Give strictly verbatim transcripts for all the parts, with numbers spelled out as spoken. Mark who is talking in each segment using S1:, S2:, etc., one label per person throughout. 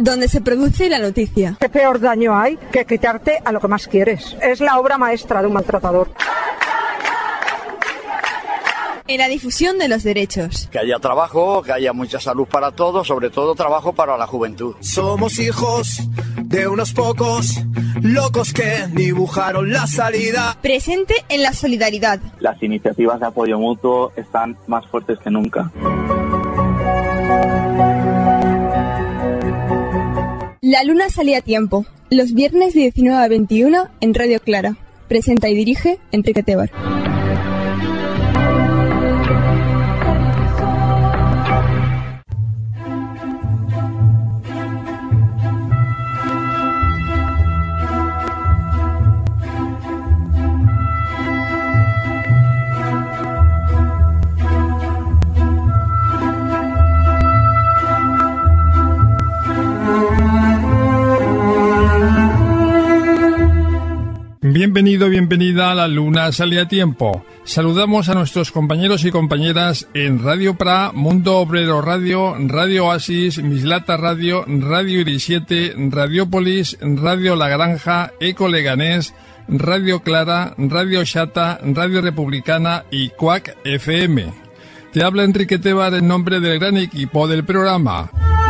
S1: donde se produce la noticia.
S2: ¿Qué peor daño hay que quitarte a lo que más quieres? Es la obra maestra de un maltratador.
S1: En la difusión de los derechos.
S3: Que haya trabajo, que haya mucha salud para todos, sobre todo trabajo para la juventud.
S4: Somos hijos de unos pocos locos que dibujaron la salida.
S1: Presente en la solidaridad.
S5: Las iniciativas de apoyo mutuo están más fuertes que nunca.
S1: La luna salía a tiempo. Los viernes de diecinueve a veintiuno en Radio Clara. Presenta y dirige Enrique Tebar.
S6: Bienvenido, bienvenida a La Luna Sale a Tiempo. Saludamos a nuestros compañeros y compañeras en Radio Pra, Mundo Obrero Radio, Radio Oasis, Mislata Radio, Radio Iris siete, Radiopolis, Radio La Granja, Eco Leganés, Radio Clara, Radio Xata, Radio Republicana y Cuac F M. Te habla Enrique Tebar en nombre del gran equipo del programa.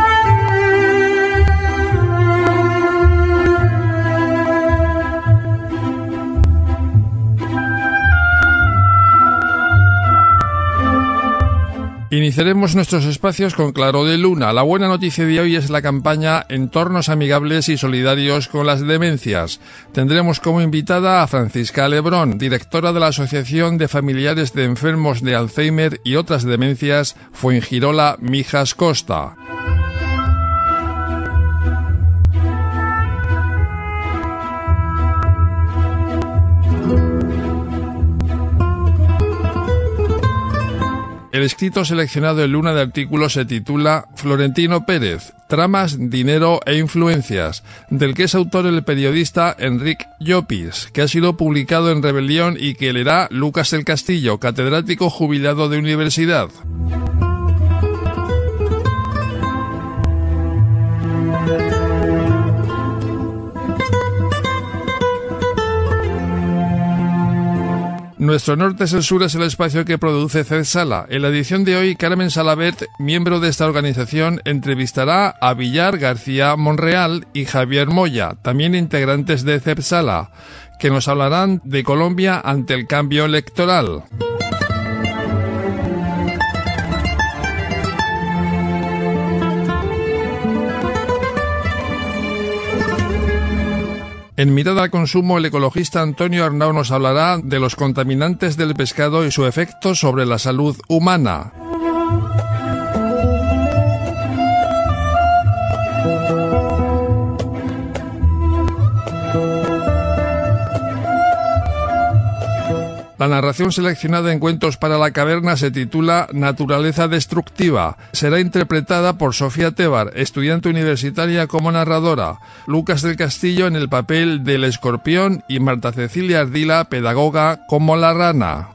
S6: Iniciaremos nuestros espacios con Claro de Luna. La buena noticia de hoy es la campaña Entornos Amigables y Solidarios con las Demencias. Tendremos como invitada a Francisca Lebrón, directora de la Asociación de Familiares de Enfermos de Alzheimer y otras demencias, Fuengirola Mijas Costa. El escrito seleccionado en Luna de Artículos se titula Florentino Pérez, tramas, dinero e influencias, del que es autor el periodista Enric Llopis, que ha sido publicado en Rebelión y que leerá Lucas del Castillo, catedrático jubilado de universidad. Nuestro norte es el sur es el espacio que produce C E D Sala. En la edición de hoy, Carmen Salabert, miembro de esta organización, entrevistará a Villar García Monreal y Javier Moya, también integrantes de C E D Sala, que nos hablarán de Colombia ante el cambio electoral. En Mirada al Consumo, el ecologista Antonio Arnau nos hablará de los contaminantes del pescado y su efecto sobre la salud humana. La narración seleccionada en Cuentos para la Caverna se titula Naturaleza Destructiva. Será interpretada por Sofía Tebar, estudiante universitaria como narradora, Lucas del Castillo en el papel del escorpión y Marta Cecilia Ardila, pedagoga, como la rana.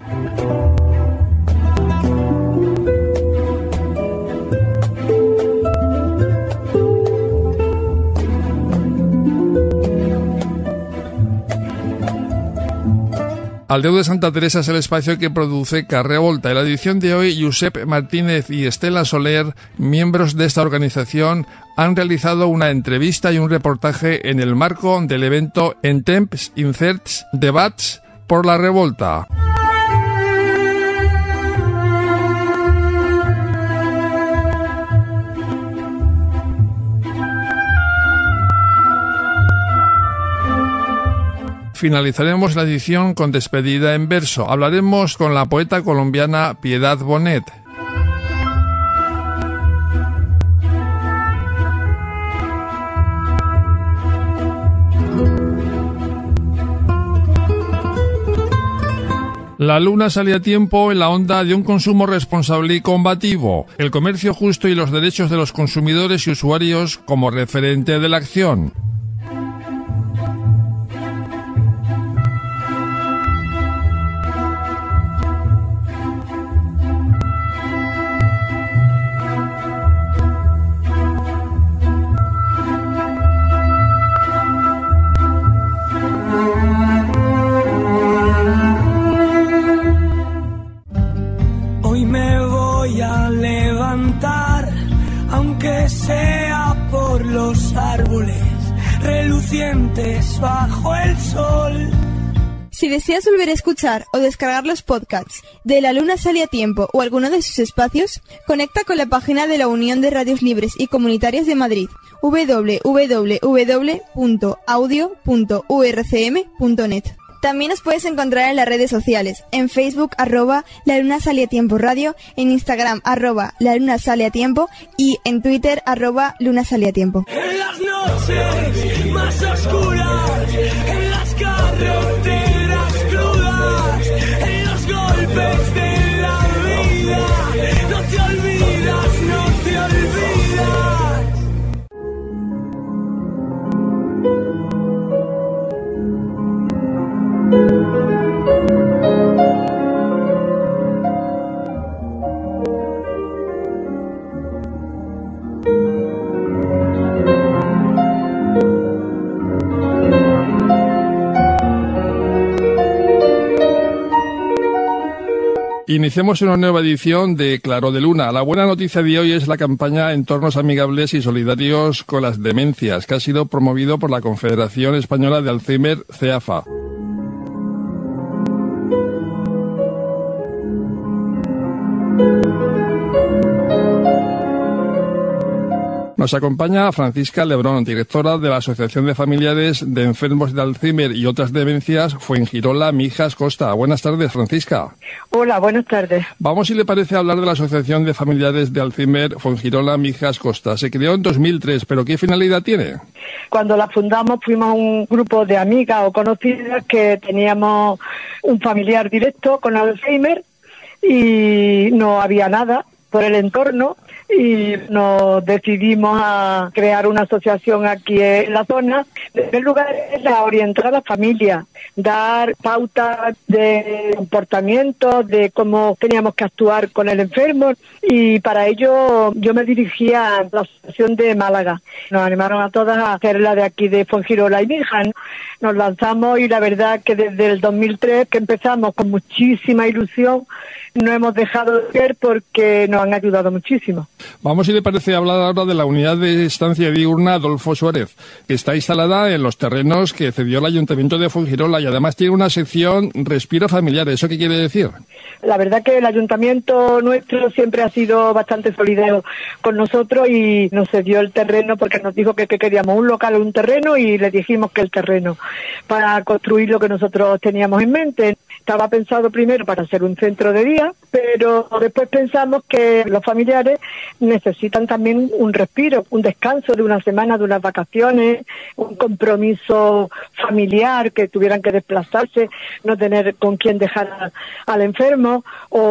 S6: Aldeu de Santa Teresa es el espacio que produce Carrer Volta. En la edición de hoy, Josep Martínez y Estela Soler, miembros de esta organización, han realizado una entrevista y un reportaje en el marco del evento En Temps Incerts Debats por la Revolta. Finalizaremos la edición con despedida en verso. Hablaremos con la poeta colombiana Piedad Bonet. La luna sale a tiempo en la onda de un consumo responsable y combativo, el comercio justo y los derechos de los consumidores y usuarios como referente de la acción.
S7: pasea por los árboles relucientes bajo el sol.
S1: Si deseas volver a escuchar o descargar los podcasts de La Luna Sale a Tiempo o alguno de sus espacios, conecta con la página de la Unión de Radios Libres y Comunitarias de Madrid, doble u doble u doble u punto audio punto u r c m punto net. También nos puedes encontrar en las redes sociales, en Facebook, arroba La Luna Sale a Tiempo Radio, en Instagram, arroba La Luna Sale a Tiempo y en Twitter, arroba Luna Sale a Tiempo.
S7: En las noches más oscuras, en las carreteras crudas, en los golpes de la vida, no te olvidas, no te olvidas.
S6: Iniciemos una nueva edición de Claro de Luna. La buena noticia de hoy es la campaña Entornos Amigables y Solidarios con las Demencias, que ha sido promovido por la Confederación Española de Alzheimer, CEAFA. Nos acompaña Francisca Lebrón, directora de la Asociación de Familiares de Enfermos de Alzheimer y otras demencias Fuengirola Mijas Costa. Buenas tardes, Francisca.
S2: Hola, buenas tardes.
S6: Vamos, si le parece, a hablar de la Asociación de Familiares de Alzheimer Fuengirola Mijas Costa. Se creó en dos mil tres, pero ¿qué finalidad tiene?
S2: Cuando la fundamos fuimos un grupo de amigas o conocidas que teníamos un familiar directo con Alzheimer y no había nada por el entorno y nos decidimos a crear una asociación aquí en la zona. En primer lugar es la orientar a la familia, dar pautas de comportamiento, de cómo teníamos que actuar con el enfermo, y para ello yo me dirigía a la asociación de Málaga. Nos animaron a todas a hacer la de aquí de Fuengirola y Mijas. Nos lanzamos y la verdad que desde el dos mil tres que empezamos con muchísima ilusión, no hemos dejado de hacer porque nos han ayudado muchísimo.
S6: Vamos, si le parece, a hablar ahora de la unidad de estancia diurna Adolfo Suárez, que está instalada en los terrenos que cedió el Ayuntamiento de Fuengirola y además tiene una sección Respiro Familiar. ¿Eso qué quiere decir?
S2: La verdad que el Ayuntamiento nuestro siempre ha sido bastante solidario con nosotros y nos cedió el terreno porque nos dijo que, que queríamos un local o un terreno y le dijimos que el terreno para construir lo que nosotros teníamos en mente. Estaba pensado primero para hacer un centro de día, pero después pensamos que los familiares necesitan también un respiro, un descanso de una semana, de unas vacaciones, un compromiso familiar, que tuvieran que desplazarse, no tener con quién dejar a, al enfermo,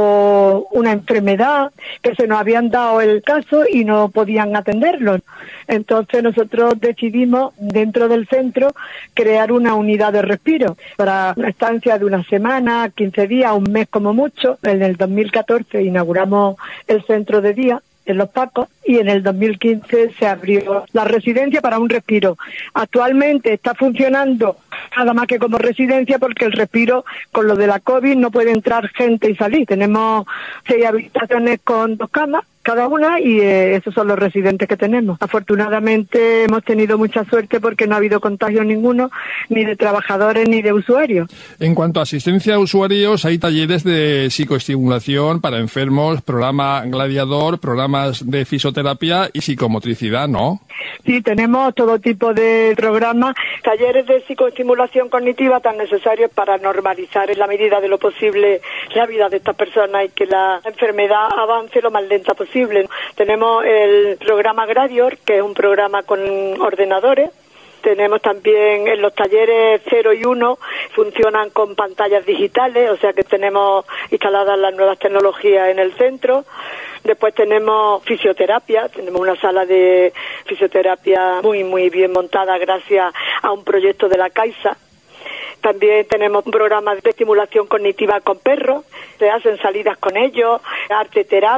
S2: o una enfermedad, que se nos habían dado el caso y no podían atenderlo. Entonces nosotros decidimos dentro del centro crear una unidad de respiro para una estancia de una semana, quince días, un mes como mucho. En el dos mil catorce inauguramos el centro de día en Los Pacos y en el dos mil quince se abrió la residencia para un respiro. Actualmente está funcionando nada más que como residencia porque el respiro, con lo de la COVID, no puede entrar gente y salir. Tenemos seis habitaciones con dos camas cada una y eh, esos son los residentes que tenemos. Afortunadamente hemos tenido mucha suerte porque no ha habido contagio ninguno, ni de trabajadores ni de usuarios.
S6: En cuanto a asistencia a usuarios, hay talleres de psicoestimulación para enfermos, programa Gladiador, programas de fisioterapia y psicomotricidad, ¿no?
S2: Sí, tenemos todo tipo de programas, talleres de psicoestimulación cognitiva tan necesarios para normalizar en la medida de lo posible la vida de estas personas y que la enfermedad avance lo más lenta posible. Tenemos el programa Gradior, que es un programa con ordenadores. Tenemos también en los talleres cero y uno, funcionan con pantallas digitales, o sea que tenemos instaladas las nuevas tecnologías en el centro. Después tenemos fisioterapia, tenemos una sala de fisioterapia muy, muy bien montada gracias a un proyecto de la Caixa. También tenemos un programa de estimulación cognitiva con perros, se hacen salidas con ellos,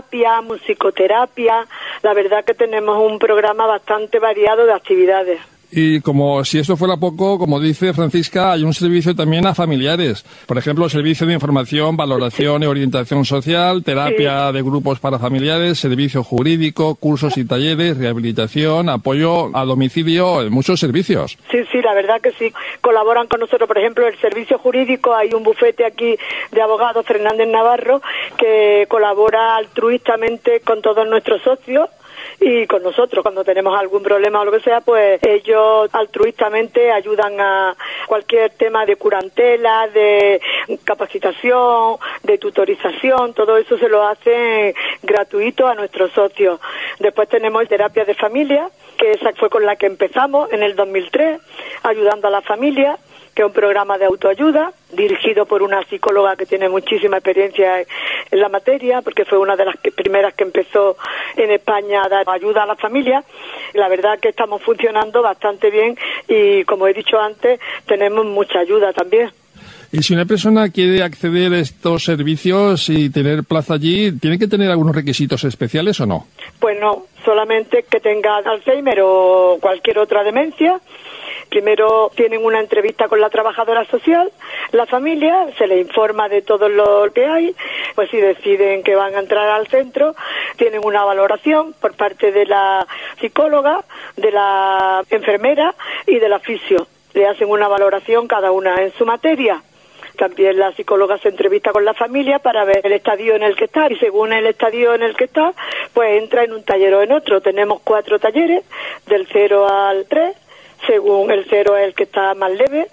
S2: arteterapia, musicoterapia. La verdad que tenemos un programa bastante variado de actividades.
S6: Y como si esto fuera poco, como dice Francisca, hay un servicio también a familiares. Por ejemplo, servicio de información, valoración y orientación social, terapia sí. de grupos para familiares, servicio jurídico, cursos y talleres, rehabilitación, apoyo a domicilio, muchos servicios.
S2: Sí, sí, la verdad que sí. Colaboran con nosotros, por ejemplo, el servicio jurídico. Hay un bufete aquí de abogados, Fernández Navarro, que colabora altruistamente con todos nuestros socios y con nosotros. Cuando tenemos algún problema o lo que sea, pues ellos altruistamente ayudan a cualquier tema de curantela, de capacitación, de tutorización, todo eso se lo hacen gratuito a nuestros socios. Después tenemos terapia de familia, que esa fue con la que empezamos en el dos mil tres, ayudando a la familia, que es un programa de autoayuda dirigido por una psicóloga que tiene muchísima experiencia en la materia, porque fue una de las que, primeras que empezó en España a dar ayuda a la familia. La verdad que estamos funcionando bastante bien y, como he dicho antes, tenemos mucha ayuda también.
S6: Y si una persona quiere acceder a estos servicios y tener plaza allí, ¿tiene que tener algunos requisitos especiales o no?
S2: Pues no, solamente que tenga Alzheimer o cualquier otra demencia. Primero tienen una entrevista con la trabajadora social, la familia, se les informa de todo lo que hay, pues si deciden que van a entrar al centro, tienen una valoración por parte de la psicóloga, de la enfermera y del fisio. Le hacen una valoración cada una en su materia. También la psicóloga se entrevista con la familia para ver el estadio en el que está y según el estadio en el que está, pues entra en un taller o en otro. Tenemos cuatro talleres, del cero al tres. Según el cero es el que está más leve,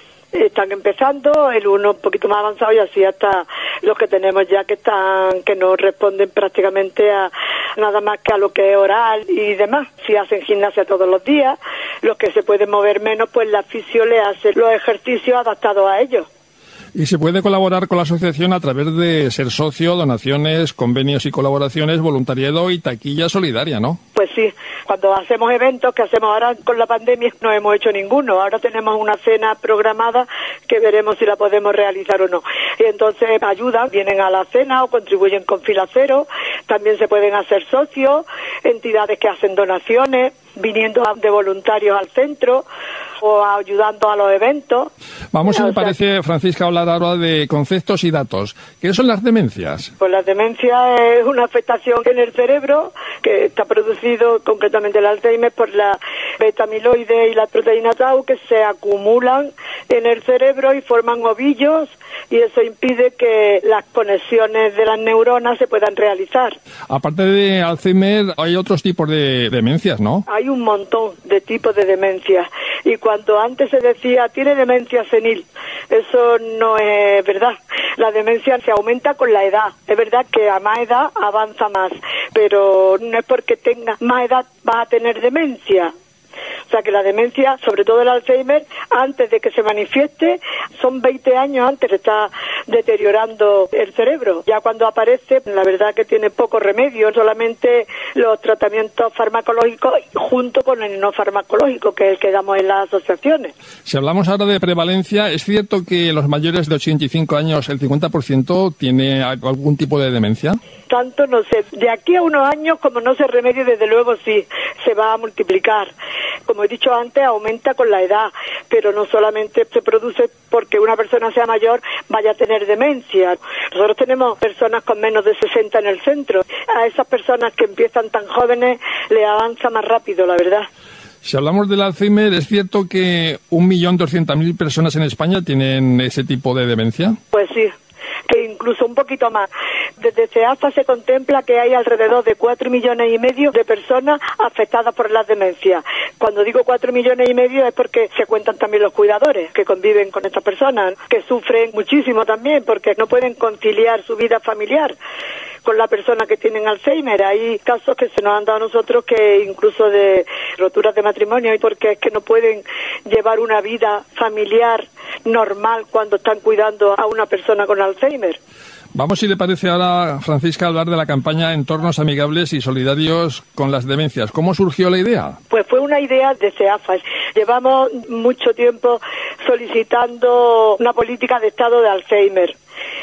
S2: están empezando, el uno un poquito más avanzado y así hasta los que tenemos ya que están, que no responden prácticamente a nada más que a lo que es oral y demás. Si hacen gimnasia todos los días, los que se pueden mover menos, pues la fisio le hace los ejercicios adaptados a ellos.
S6: Y se puede colaborar con la asociación a través de ser socio, donaciones, convenios y colaboraciones, voluntariado y taquilla solidaria, ¿no?
S2: Pues sí, cuando hacemos eventos, que hacemos ahora con la pandemia, no hemos hecho ninguno. Ahora tenemos una cena programada que veremos si la podemos realizar o no. Y entonces ayudan, vienen a la cena o contribuyen con fila cero. También se pueden hacer socios, entidades que hacen donaciones, viniendo de voluntarios al centro o ayudando a los eventos.
S6: Vamos, si
S2: o
S6: me
S2: sea,
S6: parece, Francisca, hablar ahora de conceptos y datos. ¿Qué son las demencias?
S2: Pues la demencia es una afectación en el cerebro que está producido, concretamente el Alzheimer, por la beta-amiloide y la proteína tau, que se acumulan en el cerebro y forman ovillos, y eso impide que las conexiones de las neuronas se puedan realizar.
S6: Aparte de Alzheimer, hay otros tipos de demencias, ¿no?
S2: Hay un montón de tipos de demencias, y cuando antes se decía tiene demencia senil, eso no es verdad. La demencia se aumenta con la edad. Es verdad que a más edad avanza más, pero no es porque tenga más edad va a tener demencia. O sea que la demencia, sobre todo el Alzheimer, antes de que se manifieste, son veinte años antes, está deteriorando el cerebro. Ya cuando aparece, la verdad que tiene poco remedio, solamente los tratamientos farmacológicos junto con el no farmacológico, que es el que damos en las asociaciones.
S6: Si hablamos ahora de prevalencia, ¿es cierto que los mayores de ochenta y cinco años, el cincuenta por ciento, tiene algún tipo de demencia?
S2: Tanto no sé. De aquí a unos años, como no se remedie, desde luego sí, se va a multiplicar. Como he dicho antes, aumenta con la edad, pero no solamente se produce porque una persona sea mayor vaya a tener demencia. Nosotros tenemos personas con menos de sesenta en el centro. A esas personas que empiezan tan jóvenes le avanza más rápido, la verdad.
S6: Si hablamos del Alzheimer, ¿es cierto que un millón doscientas mil personas en España tienen ese tipo de demencia?
S2: Pues sí, que incluso un poquito más. Desde CEAFA se contempla que hay alrededor de cuatro millones y medio de personas afectadas por las demencias. Cuando digo cuatro millones y medio es porque se cuentan también los cuidadores que conviven con estas personas, que sufren muchísimo también porque no pueden conciliar su vida familiar con la persona que tienen Alzheimer. Hay casos que se nos han dado a nosotros que incluso de roturas de matrimonio, porque es que no pueden llevar una vida familiar normal cuando están cuidando a una persona con Alzheimer.
S6: Vamos, si le parece ahora, Francisca, hablar de la campaña Entornos Amigables y Solidarios con las Demencias. ¿Cómo surgió la idea?
S2: Pues fue una idea de CEAFA. Llevamos mucho tiempo solicitando una política de estado de Alzheimer.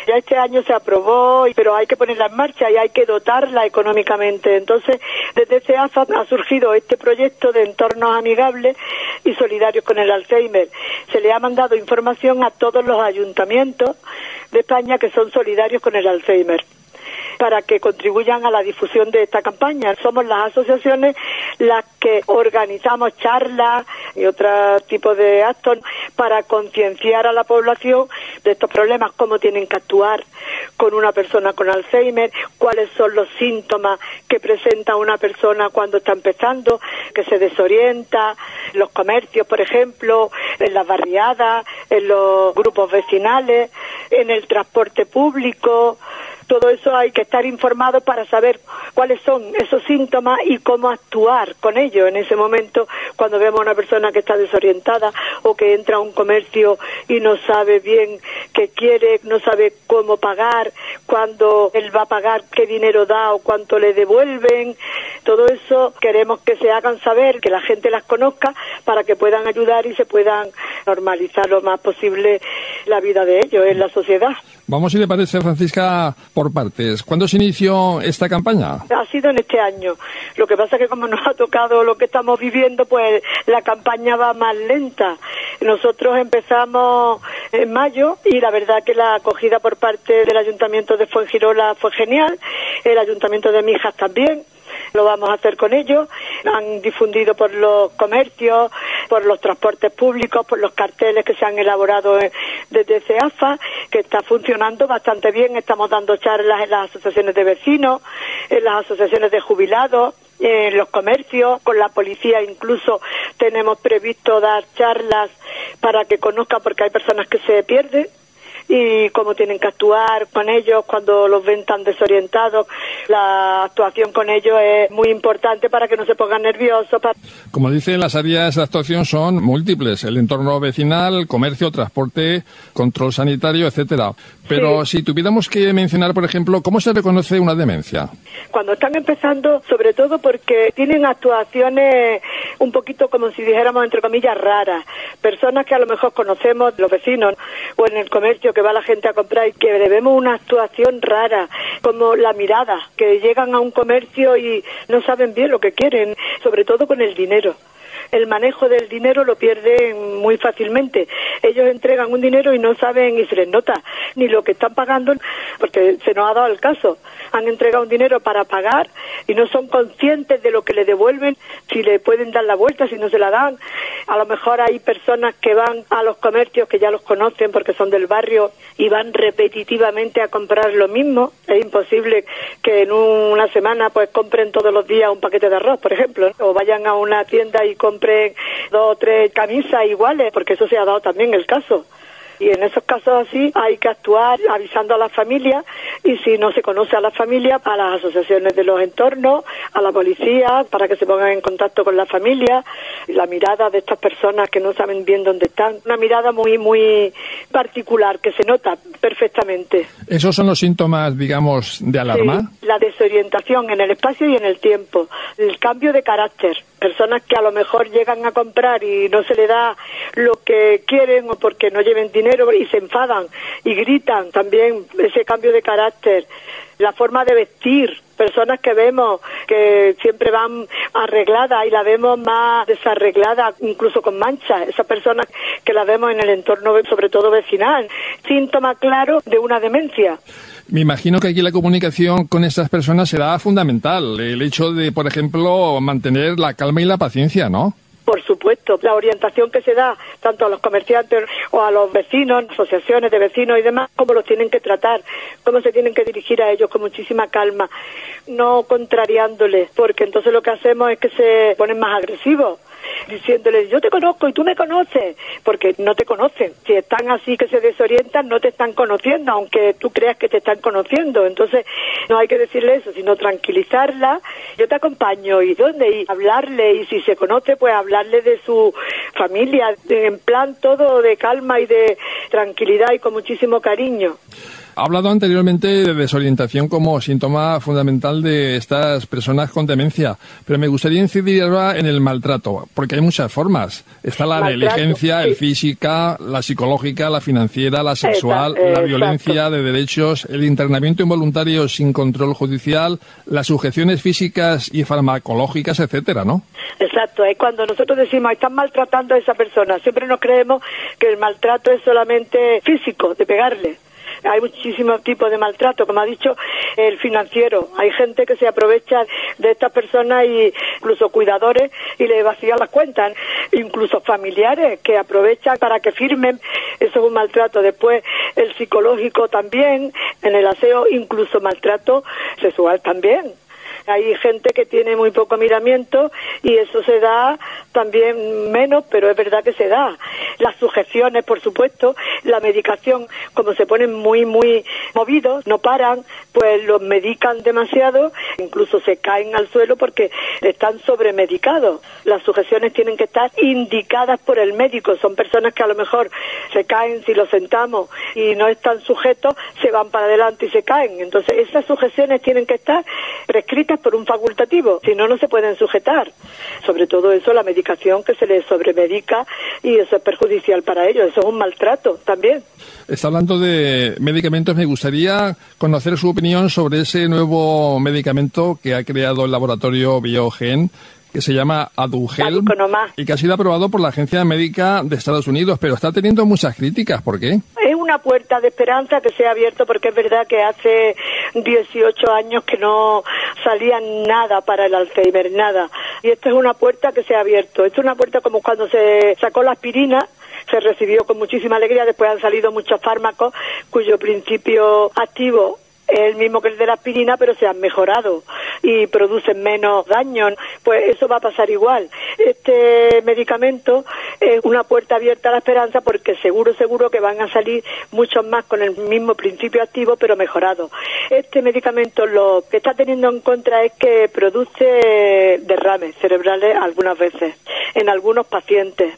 S2: Ya este año se aprobó, pero hay que ponerla en marcha y hay que dotarla económicamente. Entonces, desde CEAFA ha surgido este proyecto de entornos amigables y solidarios con el Alzheimer. Se le ha mandado información a todos los ayuntamientos de España que son solidarios con el Alzheimer, para que contribuyan a la difusión de esta campaña. Somos las asociaciones las que organizamos charlas y otro tipo de actos para concienciar a la población de estos problemas, cómo tienen que actuar con una persona con Alzheimer, cuáles son los síntomas que presenta una persona cuando está empezando, que se desorienta, los comercios, por ejemplo, en las barriadas, en los grupos vecinales, en el transporte público. Todo eso hay que estar informado para saber cuáles son esos síntomas y cómo actuar con ellos en ese momento cuando vemos a una persona que está desorientada o que entra a un comercio y no sabe bien qué quiere, no sabe cómo pagar, cuándo él va a pagar, qué dinero da o cuánto le devuelven. Todo eso queremos que se hagan saber, que la gente las conozca para que puedan ayudar y se puedan normalizar lo más posible la vida de ellos en la sociedad.
S6: Vamos, si le parece, Francisca, por partes. ¿Cuándo se inició esta campaña?
S2: Ha sido en este año. Lo que pasa es que como nos ha tocado lo que estamos viviendo, pues la campaña va más lenta. Nosotros empezamos en mayo y la verdad que la acogida por parte del Ayuntamiento de Fuengirola fue genial, el Ayuntamiento de Mijas también. Lo vamos a hacer con ellos. Han difundido por los comercios, por los transportes públicos, por los carteles que se han elaborado desde CEAFA, que está funcionando bastante bien. Estamos dando charlas en las asociaciones de vecinos, en las asociaciones de jubilados, en los comercios, con la policía incluso tenemos previsto dar charlas para que conozcan, porque hay personas que se pierden y cómo tienen que actuar con ellos cuando los ven tan desorientados. La actuación con ellos es muy importante para que no se pongan nerviosos. Para...
S6: Como dicen, las áreas de actuación son múltiples: el entorno vecinal, comercio, transporte, control sanitario, etcétera. Pero sí, si tuviéramos que mencionar, por ejemplo, ¿cómo se reconoce una demencia?
S2: Cuando están empezando, sobre todo porque tienen actuaciones un poquito, como si dijéramos, entre comillas, raras. Personas que a lo mejor conocemos, los vecinos, o en el comercio que va la gente a comprar, y que debemos una actuación rara, como la mirada, que llegan a un comercio y no saben bien lo que quieren, sobre todo con el dinero. El manejo del dinero lo pierden muy fácilmente. Ellos entregan un dinero y no saben, y se les nota, ni lo que están pagando, porque se nos ha dado el caso. Han entregado un dinero para pagar y no son conscientes de lo que le devuelven, si le pueden dar la vuelta, si no se la dan. A lo mejor hay personas que van a los comercios que ya los conocen porque son del barrio y van repetitivamente a comprar lo mismo. Es imposible que en una semana pues compren todos los días un paquete de arroz, por ejemplo, ¿no? O vayan a una tienda y compren dos o tres camisas iguales, porque eso se ha dado también el caso. Y en esos casos así hay que actuar avisando a la familia, y si no se conoce a la familia, a las asociaciones de los entornos, a la policía, para que se pongan en contacto con la familia. La mirada de estas personas que no saben bien dónde están, una mirada muy muy particular que se nota perfectamente.
S6: ¿Esos son los síntomas, digamos, de alarma?
S2: Sí, la desorientación en el espacio y en el tiempo, el cambio de carácter. Personas que a lo mejor llegan a comprar y no se le da lo que quieren, o porque no lleven dinero y se enfadan y gritan. También ese cambio de carácter, la forma de vestir. Personas que vemos que siempre van arregladas y la vemos más desarreglada, incluso con manchas. Esas personas que las vemos en el entorno, sobre todo vecinal. Síntoma claro de una demencia.
S6: Me imagino que aquí la comunicación con estas personas será fundamental. El hecho de, por ejemplo, mantener la calma y la paciencia, ¿no?
S2: Por supuesto, la orientación que se da tanto a los comerciantes o a los vecinos, asociaciones de vecinos y demás, cómo los tienen que tratar, cómo se tienen que dirigir a ellos con muchísima calma, no contrariándoles, porque entonces lo que hacemos es que se ponen más agresivos, diciéndoles, yo te conozco y tú me conoces, porque no te conocen. Si están así que se desorientan, no te están conociendo, aunque tú creas que te están conociendo. Entonces no hay que decirle eso, sino tranquilizarla. Yo te acompaño, y dónde, y hablarle, y si se conoce, pues hablarle de su familia, en plan todo de calma y de tranquilidad y con muchísimo cariño.
S6: Ha hablado anteriormente de desorientación como síntoma fundamental de estas personas con demencia, pero me gustaría incidir ahora en el maltrato, porque hay muchas formas. Está la
S2: Maltrato,
S6: negligencia,
S2: sí.
S6: el física, la psicológica, la financiera, la sexual,
S2: Exacto,
S6: la
S2: exacto.
S6: violencia de derechos, el internamiento involuntario sin control judicial, las sujeciones físicas y farmacológicas, etcétera, ¿no?
S2: Exacto, es cuando nosotros decimos están maltratando a esa persona, siempre nos creemos que el maltrato es solamente físico, de pegarle. Hay muchísimos tipos de maltrato, como ha dicho el financiero. Hay gente que se aprovecha de estas personas, y incluso cuidadores, y le vacían las cuentas. Incluso familiares que aprovechan para que firmen. Eso es un maltrato. Después el psicológico también, en el aseo, incluso maltrato sexual también. Hay gente que tiene muy poco miramiento y eso se da también menos, pero es verdad que se da. Las sujeciones, por supuesto, la medicación, como se ponen muy, muy movidos, no paran, pues los medican demasiado, incluso se caen al suelo porque están sobremedicados. Las sujeciones tienen que estar indicadas por el médico. Son personas que a lo mejor se caen si los sentamos y no están sujetos, se van para adelante y se caen. Entonces esas sujeciones tienen que estar prescritas por un facultativo, si no, no se pueden sujetar. Sobre todo eso, la medicación que se les sobremedica, y eso es perjudicial para ellos, eso es un maltrato también.
S6: Está hablando de medicamentos, me gustaría conocer su opinión sobre ese nuevo medicamento que ha creado el laboratorio Biogen, que se llama Aduhelm, y que ha sido aprobado por la Agencia Médica de Estados Unidos, pero está teniendo muchas críticas. ¿Por qué?
S2: Es una puerta de esperanza que se ha abierto, porque es verdad que hace dieciocho años que no salía nada para el Alzheimer, nada. Y esta es una puerta que se ha abierto. Esto es una puerta como cuando se sacó la aspirina, se recibió con muchísima alegría. Después han salido muchos fármacos cuyo principio activo es el mismo que el de la aspirina, pero se han mejorado y producen menos daño. Pues eso va a pasar igual. Este medicamento es una puerta abierta a la esperanza, porque seguro, seguro que van a salir muchos más con el mismo principio activo, pero mejorado. Este medicamento lo que está teniendo en contra es que produce derrames cerebrales algunas veces en algunos pacientes,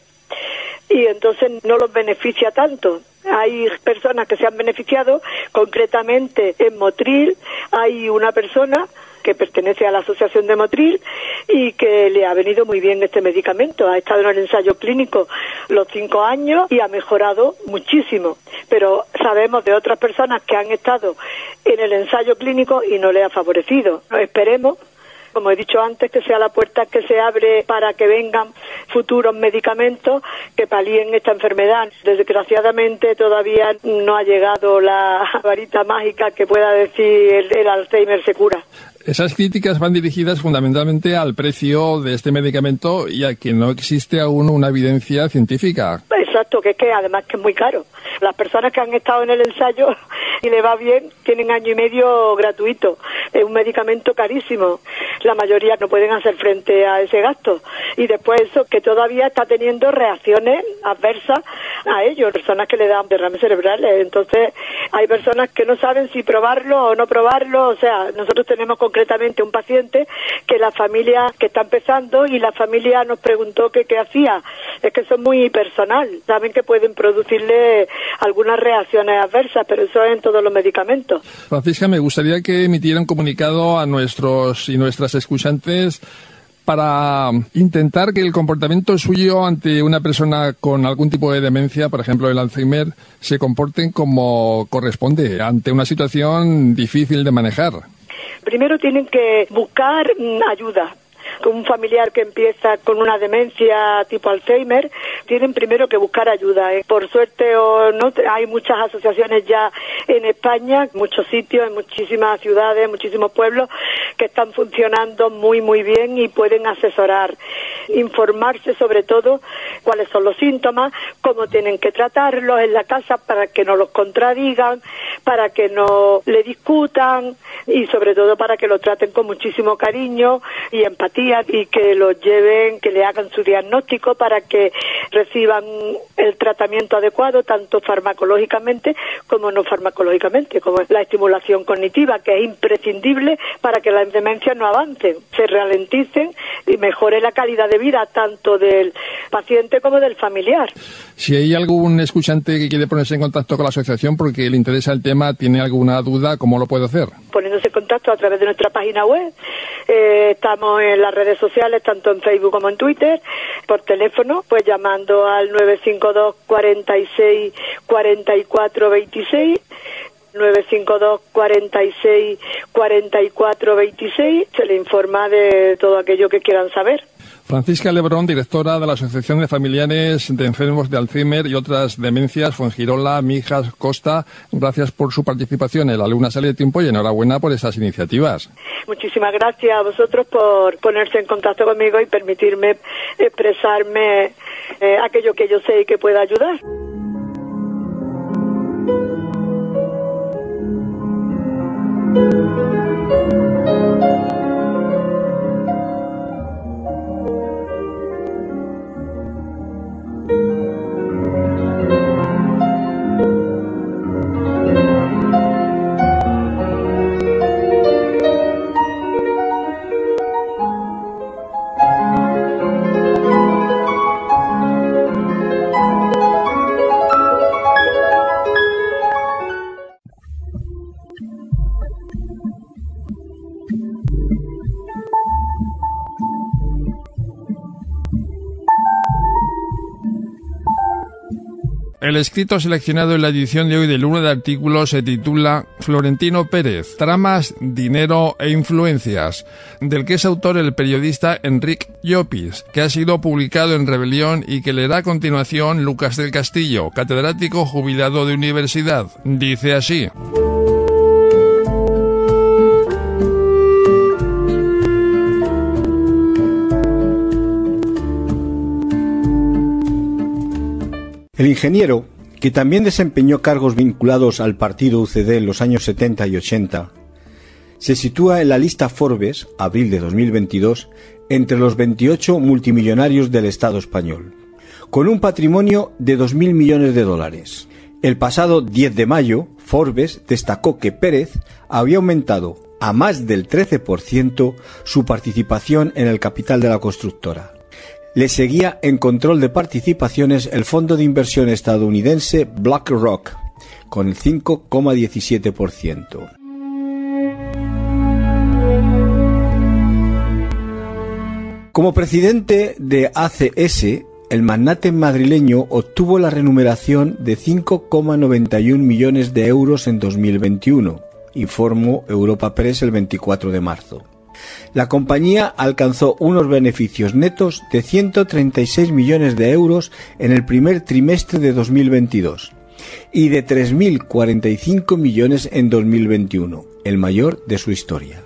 S2: y entonces no los beneficia tanto. Hay personas que se han beneficiado, concretamente en Motril. Hay una persona que pertenece a la asociación de Motril y que le ha venido muy bien este medicamento. Ha estado en el ensayo clínico los cinco años y ha mejorado muchísimo. Pero sabemos de otras personas que han estado en el ensayo clínico y no le ha favorecido. Esperemos, como he dicho antes, que sea la puerta que se abre para que vengan futuros medicamentos que palíen esta enfermedad. Desgraciadamente todavía no ha llegado la varita mágica que pueda decir el, el Alzheimer se cura.
S6: Esas críticas van dirigidas fundamentalmente al precio de este medicamento y a que no existe aún una evidencia científica.
S2: Exacto, que es que además que es muy caro. Las personas que han estado en el ensayo y le va bien, tienen año y medio gratuito. Es un medicamento carísimo. La mayoría no pueden hacer frente a ese gasto. Y después eso, que todavía está teniendo reacciones adversas a ellos, personas que le dan derrames cerebrales. Entonces, hay personas que no saben si probarlo o no probarlo. O sea, nosotros tenemos concretamente un paciente que la familia que está empezando, y la familia nos preguntó que qué hacía. Es que son muy personal. Saben que pueden producirle algunas reacciones adversas, pero eso es en todos los medicamentos.
S6: Francisca, me gustaría que emitiera un comunicado a nuestros y nuestras escuchantes para intentar que el comportamiento suyo ante una persona con algún tipo de demencia, por ejemplo el Alzheimer, se comporten como corresponde ante una situación difícil de manejar.
S2: Primero tienen que buscar mm, ayuda. Con un familiar que empieza con una demencia tipo Alzheimer, tienen primero que buscar ayuda. ¿eh? Por suerte o no, hay muchas asociaciones ya en España, muchos sitios, en muchísimas ciudades, muchísimos pueblos, que están funcionando muy, muy bien y pueden asesorar, informarse sobre todo cuáles son los síntomas, cómo tienen que tratarlos en la casa para que no los contradigan, para que no le discutan y sobre todo para que lo traten con muchísimo cariño y empatía, y que los lleven, que le hagan su diagnóstico para que reciban el tratamiento adecuado, tanto farmacológicamente como no farmacológicamente, como la estimulación cognitiva, que es imprescindible para que las demencias no avancen, se ralenticen y mejore la calidad de vida tanto del paciente como del familiar.
S6: Si hay algún escuchante que quiere ponerse en contacto con la asociación porque le interesa el tema, tiene alguna duda, ¿cómo lo puede hacer?
S2: Poniéndose en contacto a través de nuestra página web. Eh, estamos en las redes sociales, tanto en Facebook como en Twitter. Por teléfono, pues llamando al nueve cinco dos, cuarenta y seis, cuarenta y cuatro veintiséis. nueve cinco dos, cuarenta y seis, cuarenta y cuatro veintiséis. Se le informa de todo aquello que quieran saber.
S6: Francisca Lebrón, directora de la Asociación de Familiares de Enfermos de Alzheimer y otras demencias, Fuengirola, Mijas, Costa, gracias por su participación en La Luna Sale a Tiempo y enhorabuena por esas iniciativas.
S2: Muchísimas gracias a vosotros por ponerse en contacto conmigo y permitirme expresarme eh, aquello que yo sé y que pueda ayudar.
S6: El escrito seleccionado en la edición de hoy del Uno de Artículos se titula Florentino Pérez, tramas, dinero e influencias, del que es autor el periodista Enric Llopis, que ha sido publicado en Rebelión y que leerá a continuación Lucas del Castillo, catedrático jubilado de universidad. Dice así.
S8: El ingeniero, que también desempeñó cargos vinculados al partido U C D en los años setenta y ochenta, se sitúa en la lista Forbes, abril de dos mil veintidós, entre los veintiocho multimillonarios del Estado español, con un patrimonio de dos mil millones de dólares. El pasado diez de mayo, Forbes destacó que Pérez había aumentado a más del trece por ciento su participación en el capital de la constructora. Le seguía en control de participaciones el fondo de inversión estadounidense BlackRock, con el cinco coma diecisiete por ciento. Como presidente de A C S, el magnate madrileño obtuvo la remuneración de cinco coma noventa y un millones de euros en dos mil veintiuno, informó Europa Press el veinticuatro de marzo. La compañía alcanzó unos beneficios netos de ciento treinta y seis millones de euros en el primer trimestre de dos mil veintidós y de tres mil cuarenta y cinco millones en dos mil veintiuno, el mayor de su historia.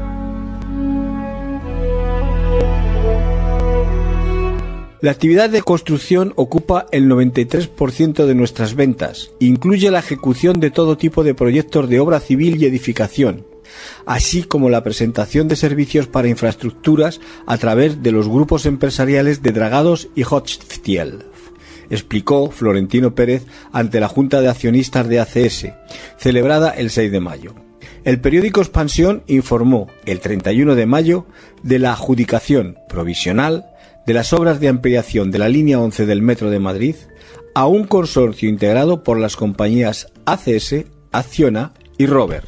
S8: La actividad de construcción ocupa el noventa y tres por ciento de nuestras ventas, incluye la ejecución de todo tipo de proyectos de obra civil y edificación, así como la presentación de servicios para infraestructuras a través de los grupos empresariales de Dragados y Hochtief, explicó Florentino Pérez ante la Junta de Accionistas de A C S, celebrada el seis de mayo. El periódico Expansión informó el treinta y uno de mayo de la adjudicación provisional de las obras de ampliación de la línea once del Metro de Madrid a un consorcio integrado por las compañías A C S, Acciona y Rober.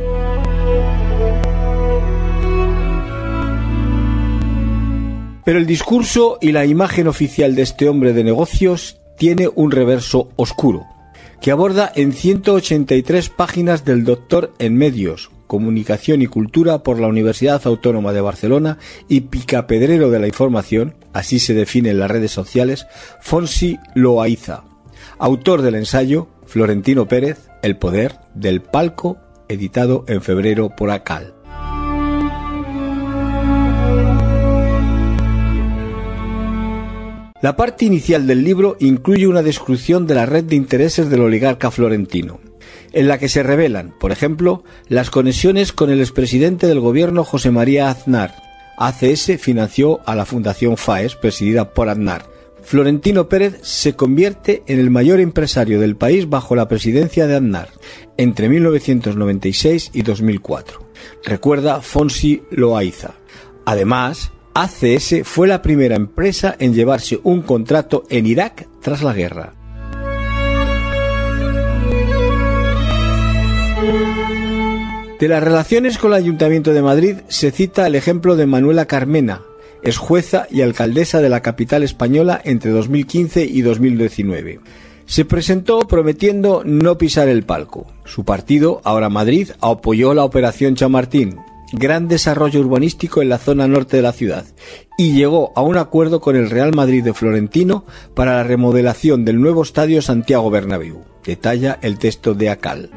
S8: Pero el discurso y la imagen oficial de este hombre de negocios tiene un reverso oscuro, que aborda en ciento ochenta y tres páginas del doctor en Medios, Comunicación y Cultura por la Universidad Autónoma de Barcelona y picapedrero de la información, así se define en las redes sociales, Fonsi Loaiza, autor del ensayo Florentino Pérez, El poder del palco, editado en febrero por A C A L. La parte inicial del libro incluye una descripción de la red de intereses del oligarca florentino, en la que se revelan, por ejemplo, las conexiones con el expresidente del gobierno José María Aznar. A C S financió a la Fundación FAES, presidida por Aznar. Florentino Pérez se convierte en el mayor empresario del país bajo la presidencia de Aznar, entre mil novecientos noventa y seis y dos mil cuatro. Recuerda Fonsi Loaiza. Además, A C S fue la primera empresa en llevarse un contrato en Irak tras la guerra. De las relaciones con el Ayuntamiento de Madrid se cita el ejemplo de Manuela Carmena, es jueza y alcaldesa de la capital española entre dos mil quince y dos mil diecinueve. Se presentó prometiendo no pisar el palco. Su partido, Ahora Madrid, apoyó la Operación Chamartín, gran desarrollo urbanístico en la zona norte de la ciudad, y llegó a un acuerdo con el Real Madrid de Florentino para la remodelación del nuevo estadio Santiago Bernabéu. Detalla el texto de Acal.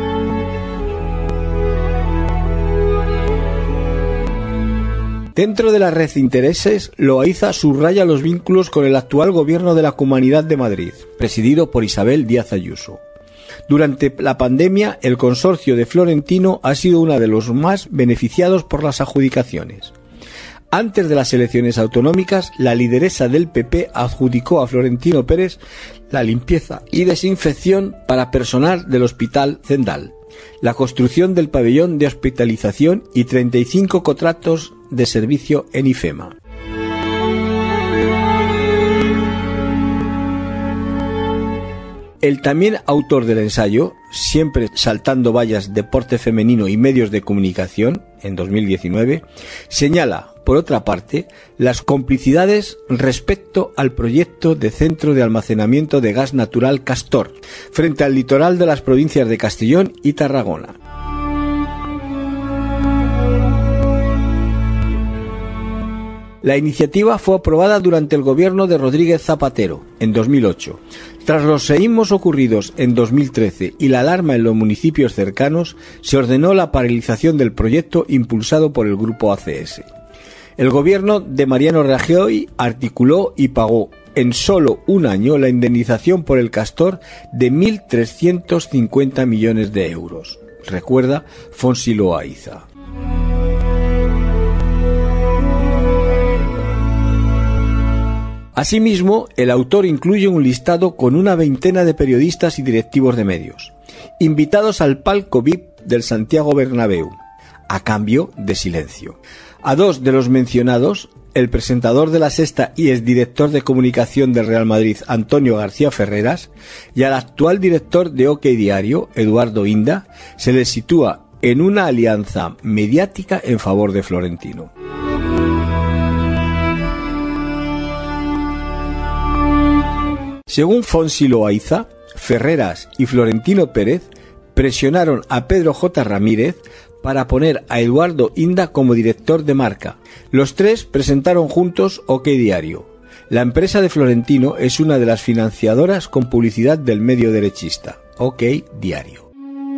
S8: Dentro de la red de intereses, Loayza subraya los vínculos con el actual gobierno de la Comunidad de Madrid, presidido por Isabel Díaz Ayuso. Durante la pandemia, el consorcio de Florentino ha sido uno de los más beneficiados por las adjudicaciones. Antes de las elecciones autonómicas, la lideresa del P P adjudicó a Florentino Pérez la limpieza y desinfección para personal del Hospital Zendal, la construcción del pabellón de hospitalización y treinta y cinco contratos de servicio en IFEMA. El también autor del ensayo, Siempre saltando vallas, deporte femenino y medios de comunicación, en dos mil diecinueve, señala, por otra parte, las complicidades respecto al proyecto de centro de almacenamiento de gas natural Castor, frente al litoral de las provincias de Castellón y Tarragona. La iniciativa fue aprobada durante el gobierno de Rodríguez Zapatero, en dos mil ocho. Tras los seísmos ocurridos en dos mil trece y la alarma en los municipios cercanos, se ordenó la paralización del proyecto impulsado por el grupo A C S. El gobierno de Mariano Rajoy articuló y pagó en solo un año la indemnización por el Castor de mil trescientos cincuenta millones de euros. Recuerda Fonsi Loayza. Asimismo, el autor incluye un listado con una veintena de periodistas y directivos de medios, invitados al palco V I P del Santiago Bernabéu, a cambio de silencio. A dos de los mencionados, el presentador de La Sexta y exdirector de comunicación del Real Madrid, Antonio García Ferreras, y al actual director de OK Diario, Eduardo Inda, se les sitúa en una alianza mediática en favor de Florentino. Según Fonsi Loayza, Ferreras y Florentino Pérez presionaron a Pedro J. Ramírez para poner a Eduardo Inda como director de marca. Los tres presentaron juntos OK Diario. La empresa de Florentino es una de las financiadoras con publicidad del medio derechista, OK Diario.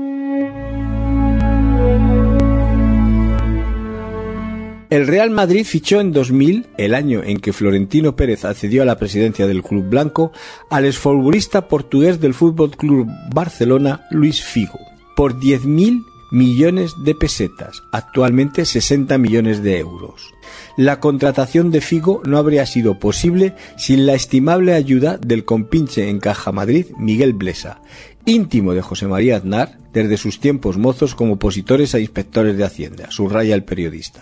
S8: El Real Madrid fichó en dos mil, el año en que Florentino Pérez accedió a la presidencia del club blanco, al exfutbolista portugués del F C Barcelona, Luis Figo, por diez mil millones de pesetas, actualmente sesenta millones de euros. La contratación de Figo no habría sido posible sin la estimable ayuda del compinche en Caja Madrid, Miguel Blesa, íntimo de José María Aznar desde sus tiempos mozos como opositores a inspectores de Hacienda, subraya el periodista.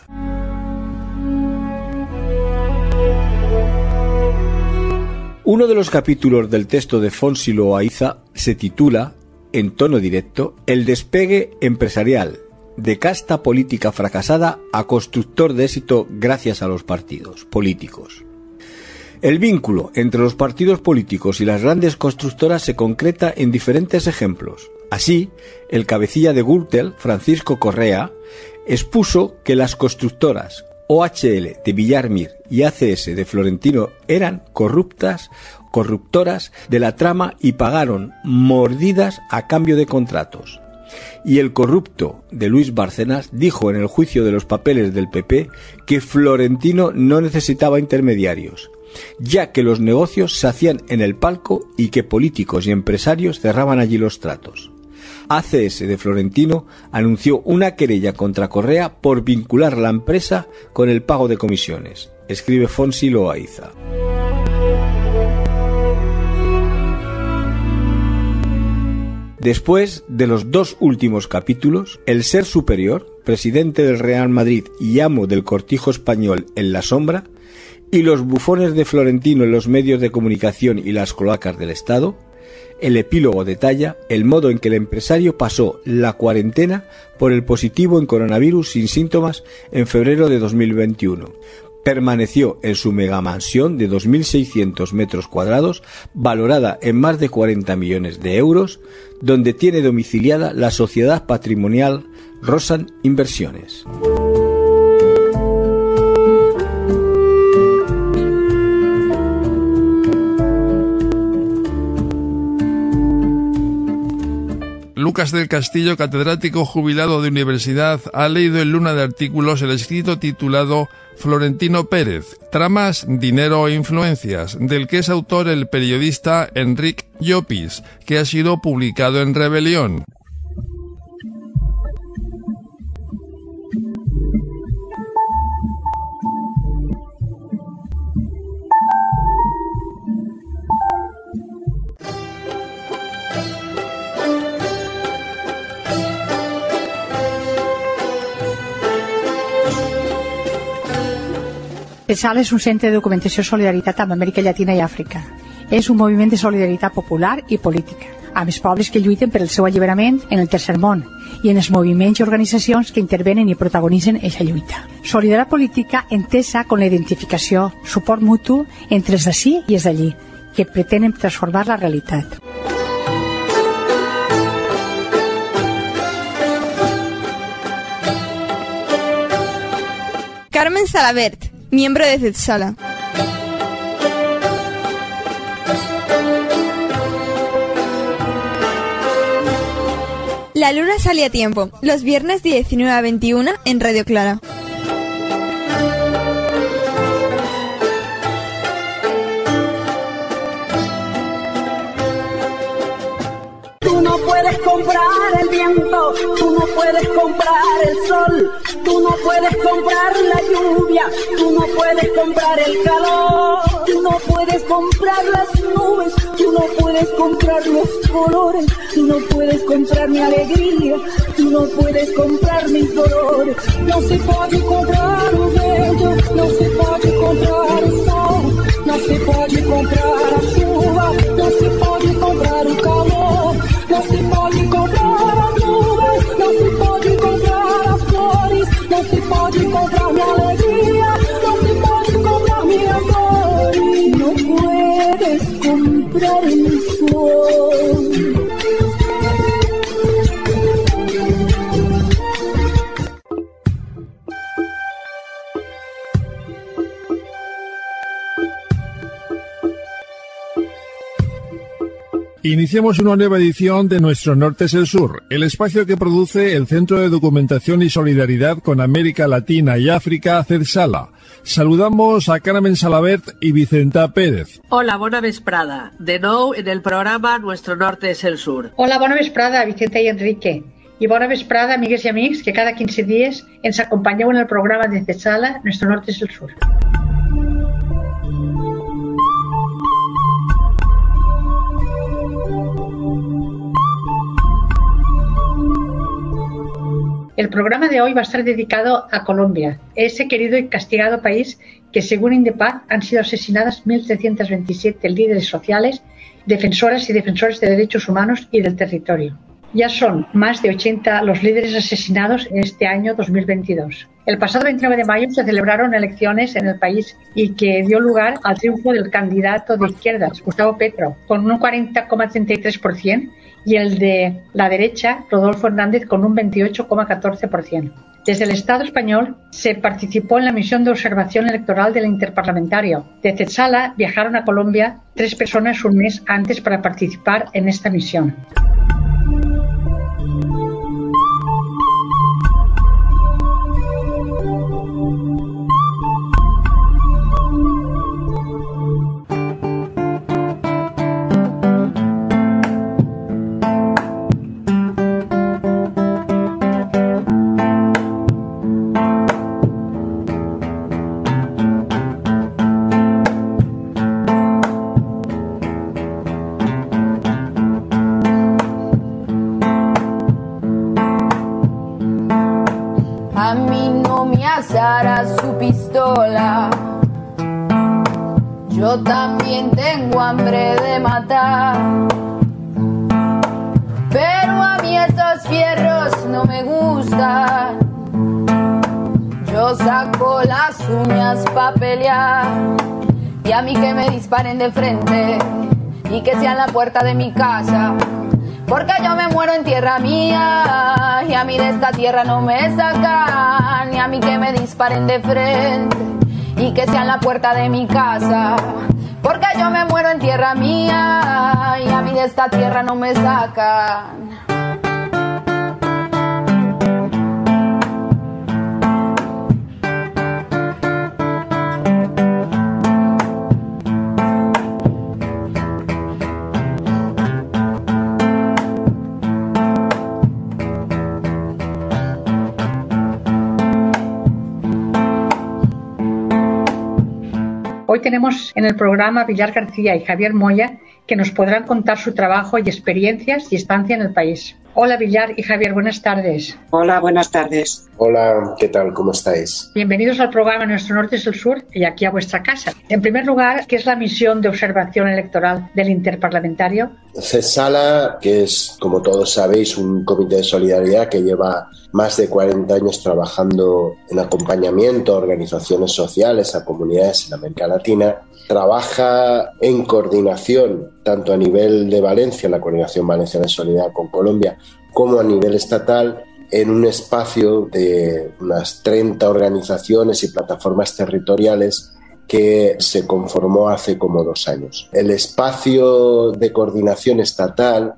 S8: Uno de los capítulos del texto de Fonsi Loayza se titula, en tono directo, El despegue empresarial, de casta política fracasada a constructor de éxito gracias a los partidos políticos. El vínculo entre los partidos políticos y las grandes constructoras se concreta en diferentes ejemplos. Así, el cabecilla de Gürtel, Francisco Correa, expuso que las constructoras O H L de Villar Mir y A C S de Florentino eran corruptas, corruptoras de la trama y pagaron mordidas a cambio de contratos. Y el corrupto de Luis Bárcenas dijo en el juicio de los papeles del P P que Florentino no necesitaba intermediarios, ya que los negocios se hacían en el palco y que políticos y empresarios cerraban allí los tratos. A C S de Florentino anunció una querella contra Correa por vincular la empresa con el pago de comisiones, escribe Fonsi Loayza. Después de los dos últimos capítulos, El ser superior, presidente del Real Madrid y amo del cortijo español en la sombra, y los bufones de Florentino en los medios de comunicación y las cloacas del Estado, el epílogo detalla el modo en que el empresario pasó la cuarentena por el positivo en coronavirus sin síntomas en febrero de dos mil veintiuno. Permaneció en su megamansión de dos mil seiscientos metros cuadrados, valorada en más de cuarenta millones de euros, donde tiene domiciliada la sociedad patrimonial Rosan Inversiones.
S6: Lucas del Castillo, catedrático jubilado de universidad, ha leído en Luna de Artículos el escrito titulado Florentino Pérez, tramas, dinero e influencias, del que es autor el periodista Enric Llopis, que ha sido publicado en Rebelión.
S9: CETSALA és un centre de documentació i solidaritat amb Amèrica Llatina i Àfrica. És un moviment de solidaritat popular i política, amb els pobles que lluiten per el seu alliberament en el tercer món i en els moviments i organitzacions que intervenen i protagonitzen aquesta lluita. Solidaritat política entesa con la identificació, suport mutu entre els d'ací i els d'allí, que pretenen transformar la realitat.
S1: Carmen Salabert, miembro de CETSALA. La luna sale a tiempo, los viernes de diecinueve a veintiuna en Radio Clara.
S10: Tú no puedes comprar el viento, tú no puedes comprar el sol, tú no puedes comprar la lluvia, tú no puedes comprar el calor, tú no puedes comprar las nubes, tú no puedes comprar los colores, tú no puedes comprar mi alegría, tú no puedes comprar mis dolores. No se puede comprar o bello, no se puede comprar o sol, no se puede comprar a chuva, no se puede comprar o calor, no se puede comprar as nubes, no se puede comprar as flores, no se puede comprar mi alegría, no se puede comprar minhas dores, no puedes comprar el sol.
S6: Iniciamos una nueva edición de Nuestro Norte es el Sur, el espacio que produce el Centro de Documentación y Solidaridad con América Latina y África, CETSALA. Saludamos a Carmen Salabert y Vicenta Pérez.
S11: Hola, bona vesprada. De nou en el programa Nuestro Norte es el Sur.
S9: Hola, bona vesprada, Vicenta i Enrique. I bona vesprada, amigues i amics, que cada quinze dies ens acompanyeu en el programa de CETSALA Nuestro Norte es el Sur. El programa de hoy va a estar dedicado a Colombia, ese querido y castigado país que, según Indepaz, han sido asesinadas mil trescientos veintisiete líderes sociales, defensoras y defensores de derechos humanos y del territorio. Ya son más de ochenta los líderes asesinados en este año dos mil veintidós. El pasado veintinueve de mayo se celebraron elecciones en el país y que dio lugar al triunfo del candidato de izquierdas, Gustavo Petro, con un cuarenta coma treinta y tres por ciento, y el de la derecha, Rodolfo Hernández, con un veintiocho coma catorce por ciento. Desde el Estado español se participó en la misión de observación electoral del Interparlamentario. De CETSALA viajaron a Colombia tres personas un mes antes para participar en esta misión.
S12: no me asara su pistola. Yo también tengo hambre de matar, pero a mí estos fierros no me gustan. Yo saco las uñas pa' pelear, y a mí que me disparen de frente y que sea en la puerta de mi casa, porque yo me muero en tierra mía y a mí de esta tierra no me sacan. Y a mí que me disparen de frente y que sea en la puerta de mi casa, porque yo me muero en tierra mía y a mí de esta tierra no me sacan.
S9: Hoy tenemos en el programa a Villar García y Javier Moya, que nos podrán contar su trabajo y experiencias y estancia en el país. Hola Villar y Javier, buenas tardes.
S13: Hola, buenas tardes. Hola, ¿qué tal? ¿Cómo estáis?
S9: Bienvenidos al programa Nuestro Norte es el Sur y aquí a vuestra casa. En primer lugar, ¿qué es la misión de observación electoral del Interparlamentario?
S13: CESALA, que es, como todos sabéis, un comité de solidaridad que lleva más de cuarenta años trabajando en acompañamiento a organizaciones sociales, a comunidades en América Latina, trabaja en coordinación tanto a nivel de Valencia, la Coordinación Valenciana de Solidaridad con Colombia, como a nivel estatal, en un espacio de unas treinta organizaciones y plataformas territoriales que se conformó hace como dos años. El espacio de coordinación estatal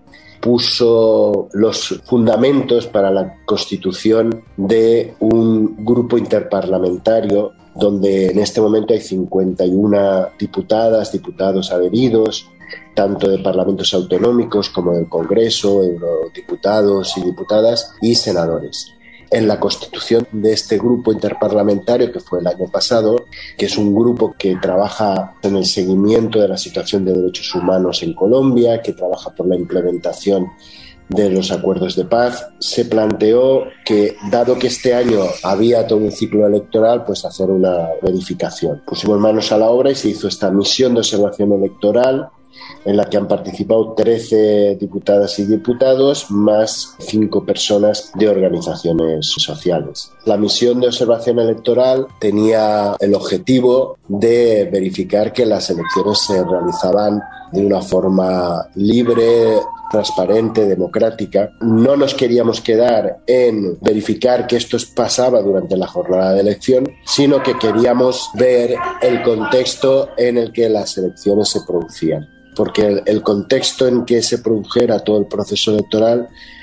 S13: puso los fundamentos para la constitución de un grupo interparlamentario donde en este momento hay cincuenta y una diputadas, diputados adheridos, tanto de parlamentos autonómicos como del Congreso, eurodiputados y diputadas y senadores. En la constitución de este grupo interparlamentario, que fue el año pasado, que es un grupo que trabaja en el seguimiento de la situación de derechos humanos en Colombia, que trabaja por la implementación de los acuerdos de paz, se planteó que, dado que este año había todo un ciclo electoral, pues hacer una verificación. Pusimos manos a la obra y se hizo esta misión de observación electoral, en la que han participado trece diputadas y diputados, más cinco personas de organizaciones sociales. La misión de observación electoral tenía el objetivo de verificar que las elecciones se realizaban de una forma libre, transparente, democrática. No nos queríamos quedar en verificar que esto pasaba durante la jornada de elección, sino que queríamos ver el contexto en el que las elecciones se producían, porque el, el contexto en que se produjera todo el proceso electoral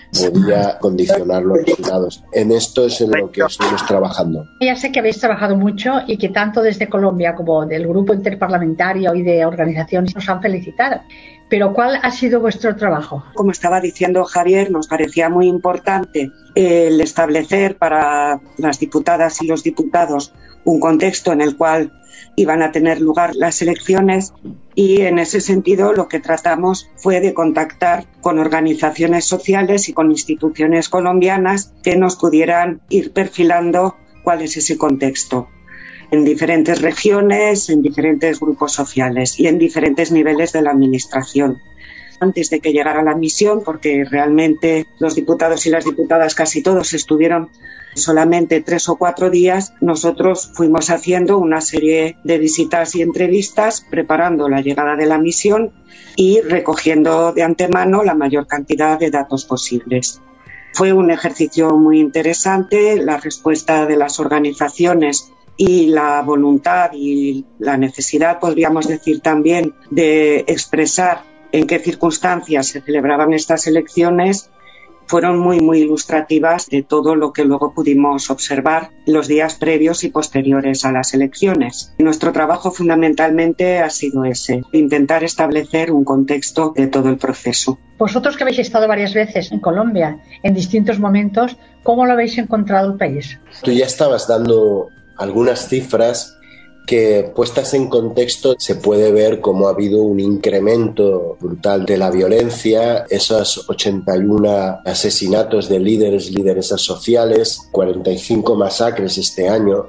S13: podía condicionar los resultados. En esto es en lo que estamos trabajando.
S9: Ya sé que habéis trabajado mucho y que tanto desde Colombia como del Grupo Interparlamentario y de organizaciones nos han felicitado. Pero ¿cuál ha sido vuestro trabajo?
S13: Como estaba diciendo Javier, nos parecía muy importante el establecer para las diputadas y los diputados un contexto en el cual iban a tener lugar las elecciones, y en ese sentido lo que tratamos fue de contactar con organizaciones sociales y con instituciones colombianas que nos pudieran ir perfilando cuál es ese contexto en diferentes regiones, en diferentes grupos sociales y en diferentes niveles de la administración. Antes de que llegara la misión, porque realmente los diputados y las diputadas casi todos estuvieron solamente tres o cuatro días, nosotros fuimos haciendo una serie de visitas y entrevistas, preparando la llegada de la misión y recogiendo de antemano la mayor cantidad de datos posibles. Fue un ejercicio muy interesante. La respuesta de las organizaciones y la voluntad y la necesidad, podríamos decir también, de expresar en qué circunstancias se celebraban estas elecciones, fueron muy, muy ilustrativas de todo lo que luego pudimos observar los días previos y posteriores a las elecciones. Nuestro trabajo fundamentalmente ha sido ese, intentar establecer un contexto de todo el proceso.
S9: Vosotros que habéis estado varias veces en Colombia, en distintos momentos, ¿cómo lo habéis encontrado el país?
S13: Tú ya estabas dando algunas cifras que puestas en contexto se puede ver cómo ha habido un incremento brutal de la violencia, esos ochenta y uno asesinatos de líderes, lideresas sociales, cuarenta y cinco masacres este año,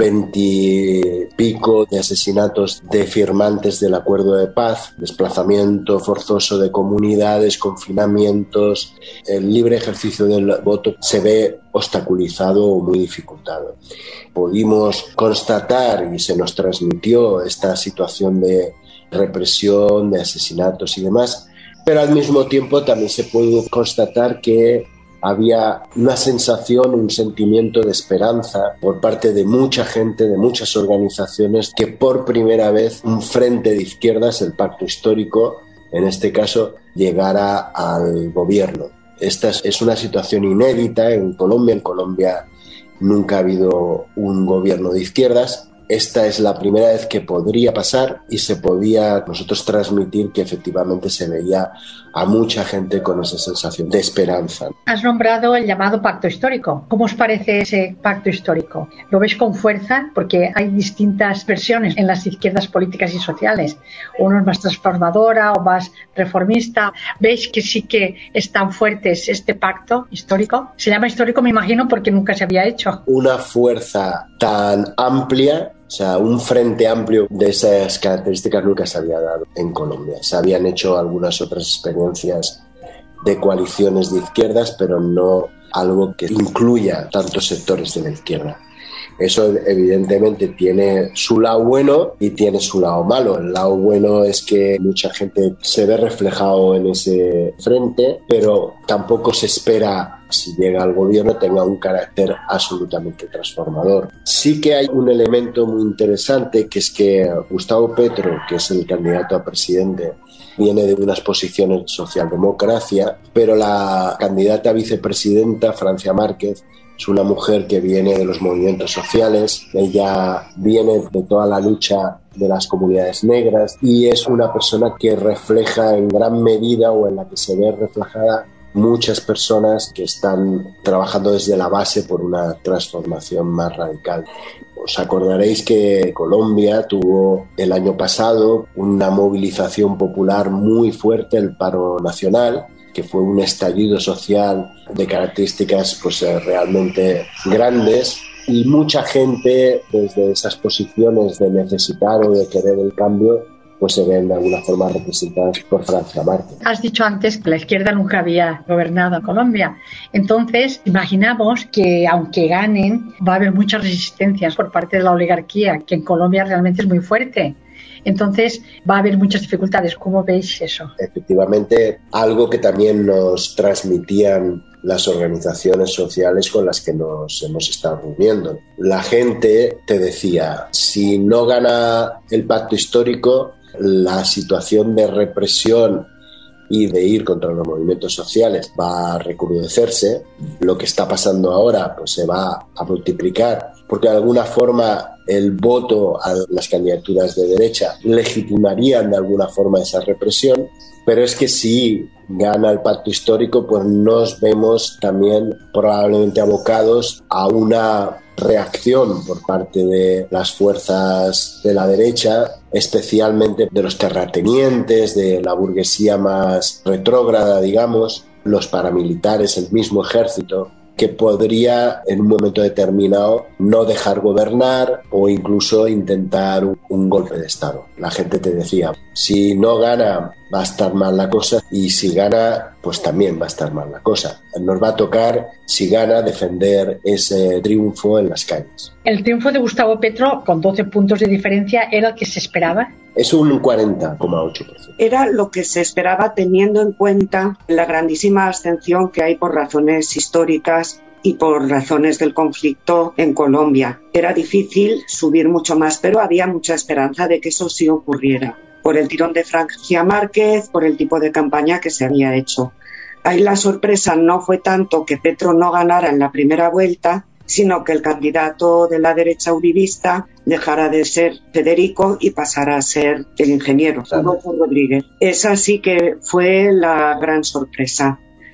S13: veinte pico de asesinatos de firmantes del acuerdo de paz, desplazamiento forzoso de comunidades, confinamientos, el libre ejercicio del voto se ve obstaculizado o muy dificultado. Pudimos constatar y se nos transmitió esta situación de represión, de asesinatos y demás, pero al mismo tiempo también se pudo constatar que había una sensación, un sentimiento de esperanza por parte de mucha gente, de muchas organizaciones, que por primera vez un frente de izquierdas, el Pacto Histórico, en este caso, llegara al gobierno. Esta es una situación inédita en Colombia. En Colombia nunca ha habido un gobierno de izquierdas. Esta es la primera vez que podría pasar y se podía nosotros transmitir que efectivamente se veía a mucha gente con esa sensación de esperanza.
S9: Has nombrado el llamado Pacto Histórico. ¿Cómo os parece ese Pacto Histórico? ¿Lo ves con fuerza? Porque hay distintas versiones en las izquierdas políticas y sociales. Uno es más transformadora o más reformista. ¿Veis que sí que es tan fuerte este Pacto Histórico? Se llama histórico, me imagino, porque nunca se había hecho.
S13: Una fuerza tan amplia, o sea, un frente amplio de esas características nunca se había dado en Colombia. Se habían hecho algunas otras experiencias de coaliciones de izquierdas, pero no algo que incluya tantos sectores de la izquierda. Eso evidentemente tiene su lado bueno y tiene su lado malo. El lado bueno es que mucha gente se ve reflejado en ese frente, pero tampoco se espera, si llega al gobierno, tenga un carácter absolutamente transformador. Sí que hay un elemento muy interesante, que es que Gustavo Petro, que es el candidato a presidente, viene de unas posiciones de socialdemocracia, pero la candidata a vicepresidenta, Francia Márquez, es una mujer que viene de los movimientos sociales, ella viene de toda la lucha de las comunidades negras y es una persona que refleja en gran medida, o en la que se ve reflejada, muchas personas que están trabajando desde la base por una transformación más radical. Os acordaréis que Colombia tuvo el año pasado una movilización popular muy fuerte, el paro nacional, que fue un estallido social de características pues realmente grandes, y mucha gente desde esas posiciones de necesitar o de querer el cambio pues se ven de alguna forma representadas por Francia Márquez.
S9: Has dicho antes que la izquierda nunca había gobernado Colombia. Entonces, imaginamos que aunque ganen, va a haber muchas resistencias por parte de la oligarquía, que en Colombia realmente es muy fuerte. Entonces, va a haber muchas dificultades. ¿Cómo veis eso?
S13: Efectivamente, algo que también nos transmitían las organizaciones sociales con las que nos hemos estado reuniendo. La gente te decía, si no gana el Pacto Histórico, la situación de represión y de ir contra los movimientos sociales va a recrudecerse. Lo que está pasando ahora pues se va a multiplicar, porque de alguna forma el voto a las candidaturas de derecha legitimarían de alguna forma esa represión, pero es que si gana el Pacto Histórico, pues nos vemos también probablemente abocados a una reacción por parte de las fuerzas de la derecha, especialmente de los terratenientes, de la burguesía más retrógrada, digamos, los paramilitares, el mismo ejército, que podría en un momento determinado no dejar gobernar o incluso intentar un, un golpe de Estado. La gente te decía, si no gana va a estar mal la cosa, y si gana pues también va a estar mal la cosa. Nos va a tocar, si gana, defender ese triunfo en las calles.
S9: El triunfo de Gustavo Petro, con doce puntos de diferencia, ¿era el que se esperaba?
S13: Es un cuarenta coma ocho por ciento.
S14: Era lo que se esperaba, teniendo en cuenta la grandísima abstención que hay por razones históricas y por razones del conflicto en Colombia. Era difícil subir mucho más, pero había mucha esperanza de que eso sí ocurriera, por el tirón de Francia Márquez, por el tipo de campaña que se había hecho. Ahí la sorpresa no fue tanto que Petro no ganara en la primera vuelta, sino que el candidato de la derecha uribista dejara de ser Federico y pasara a ser el ingeniero, Rodolfo Rodríguez. Esa sí que fue la gran sorpresa.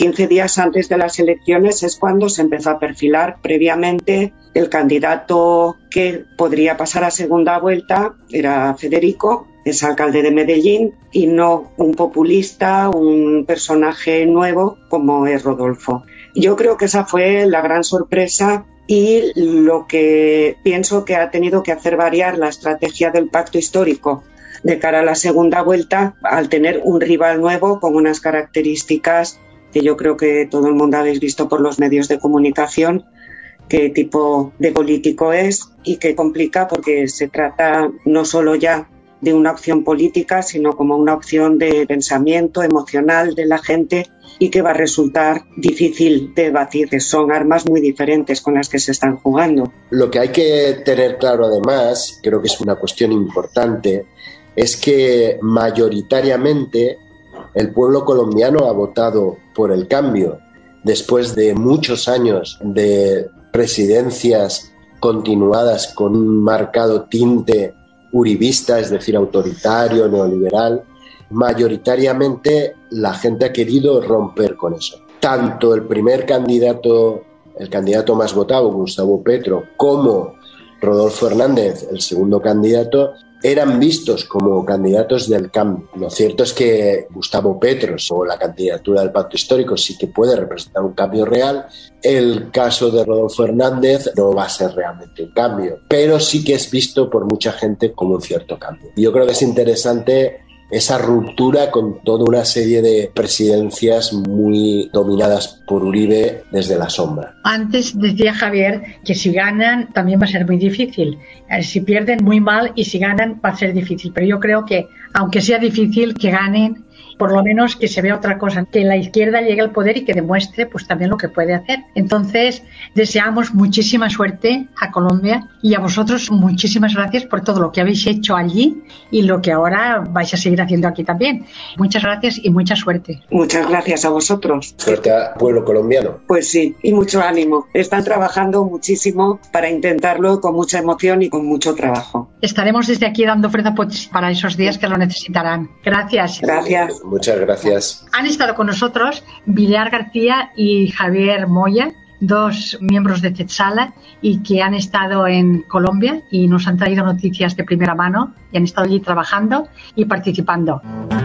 S14: quince días antes de las elecciones es cuando se empezó a perfilar previamente el candidato que podría pasar a segunda vuelta. Era Federico, es alcalde de Medellín, y no un populista, un personaje nuevo como es Rodolfo. Yo creo que esa fue la gran sorpresa y lo que pienso que ha tenido que hacer variar la estrategia del pacto histórico de cara a la segunda vuelta, al tener un rival nuevo con unas características que yo creo que todo el mundo habéis visto por los medios de comunicación, qué tipo de político es y qué complica, porque se trata no solo ya de una opción política, sino como una opción de pensamiento emocional de la gente y que va a resultar difícil de batir, que son armas muy diferentes con las que se están jugando.
S13: Lo que hay que tener claro además, creo que es una cuestión importante, es que mayoritariamente el pueblo colombiano ha votado por el cambio después de muchos años de presidencias continuadas con un marcado tinte uribista, es decir, autoritario, neoliberal. Mayoritariamente la gente ha querido romper con eso. Tanto el primer candidato, el candidato más votado, Gustavo Petro, como Rodolfo Hernández, el segundo candidato, eran vistos como candidatos del cambio. Lo cierto es que Gustavo Petro o la candidatura del pacto histórico sí que puede representar un cambio real. El caso de Rodolfo Hernández no va a ser realmente un cambio, pero sí que es visto por mucha gente como un cierto cambio. Y yo creo que es interesante esa ruptura con toda una serie de presidencias muy dominadas por Uribe desde la sombra.
S9: Antes decía Javier que si ganan también va a ser muy difícil. Si pierden, muy mal, y si ganan va a ser difícil. Pero yo creo que, aunque sea difícil que ganen, por lo menos que se vea otra cosa, que la izquierda llegue al poder y que demuestre pues también lo que puede hacer. Entonces, deseamos muchísima suerte a Colombia y a vosotros muchísimas gracias por todo lo que habéis hecho allí y lo que ahora vais a seguir haciendo aquí también. Muchas gracias y mucha suerte.
S14: Muchas gracias a vosotros.
S13: Suerte al pueblo colombiano.
S14: Pues sí, y mucho ánimo. Están trabajando muchísimo para intentarlo con mucha emoción y con mucho trabajo.
S9: Estaremos desde aquí dando fuerza para esos días que lo necesitarán. Gracias.
S14: Gracias.
S13: Muchas gracias.
S9: Han estado con nosotros Villar García y Javier Moya, dos miembros de Tetsala y que han estado en Colombia y nos han traído noticias de primera mano y han estado allí trabajando y participando.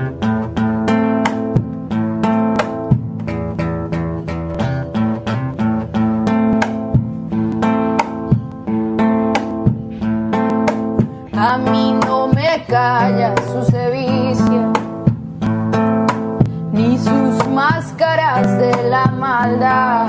S12: A mí no me calla su sevicia ni sus máscaras de la maldad,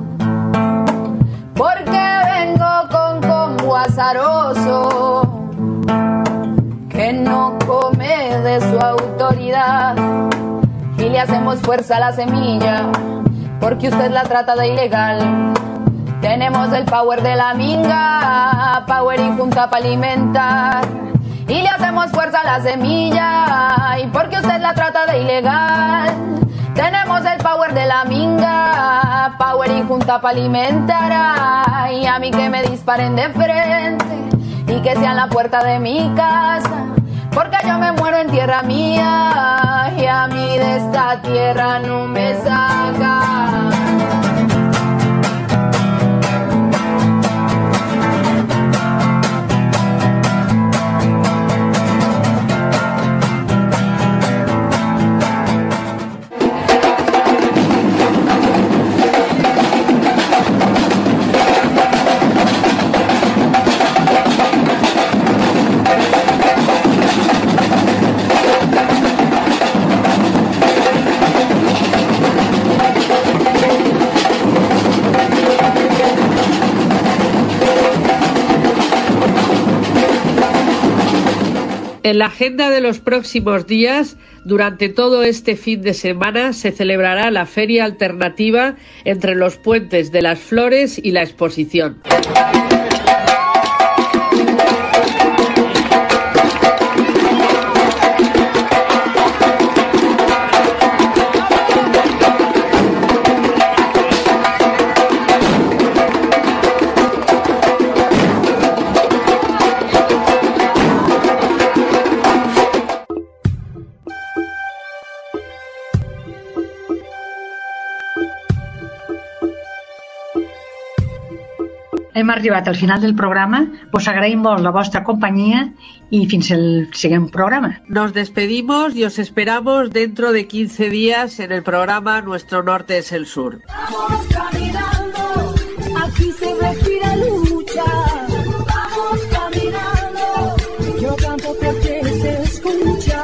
S12: porque vengo con combo azaroso que no come de su autoridad, y le hacemos fuerza a la semilla porque usted la trata de ilegal. Tenemos el power de la minga, power y junta para alimentar, y le hacemos fuerza a la semilla, y porque usted la trata de ilegal. Tenemos el power de la minga, power y junta para alimentar, y a mí que me disparen de frente y que sean la puerta de mi casa, porque yo me muero en tierra mía y a mí de esta tierra no me saca.
S11: En la agenda de los próximos días, durante todo este fin de semana, se celebrará la Feria Alternativa entre los Puentes de las Flores y la Exposición.
S9: hem arribat al final del programa. Vos agraïm molt la vostra companyia y fins el siguiente programa.
S11: Nos despedimos y os esperamos dentro de quince días en el programa Nuestro Norte es el Sur.
S10: Vamos caminando, aquí se respira lucha. Vamos caminando, yo canto porque se escucha.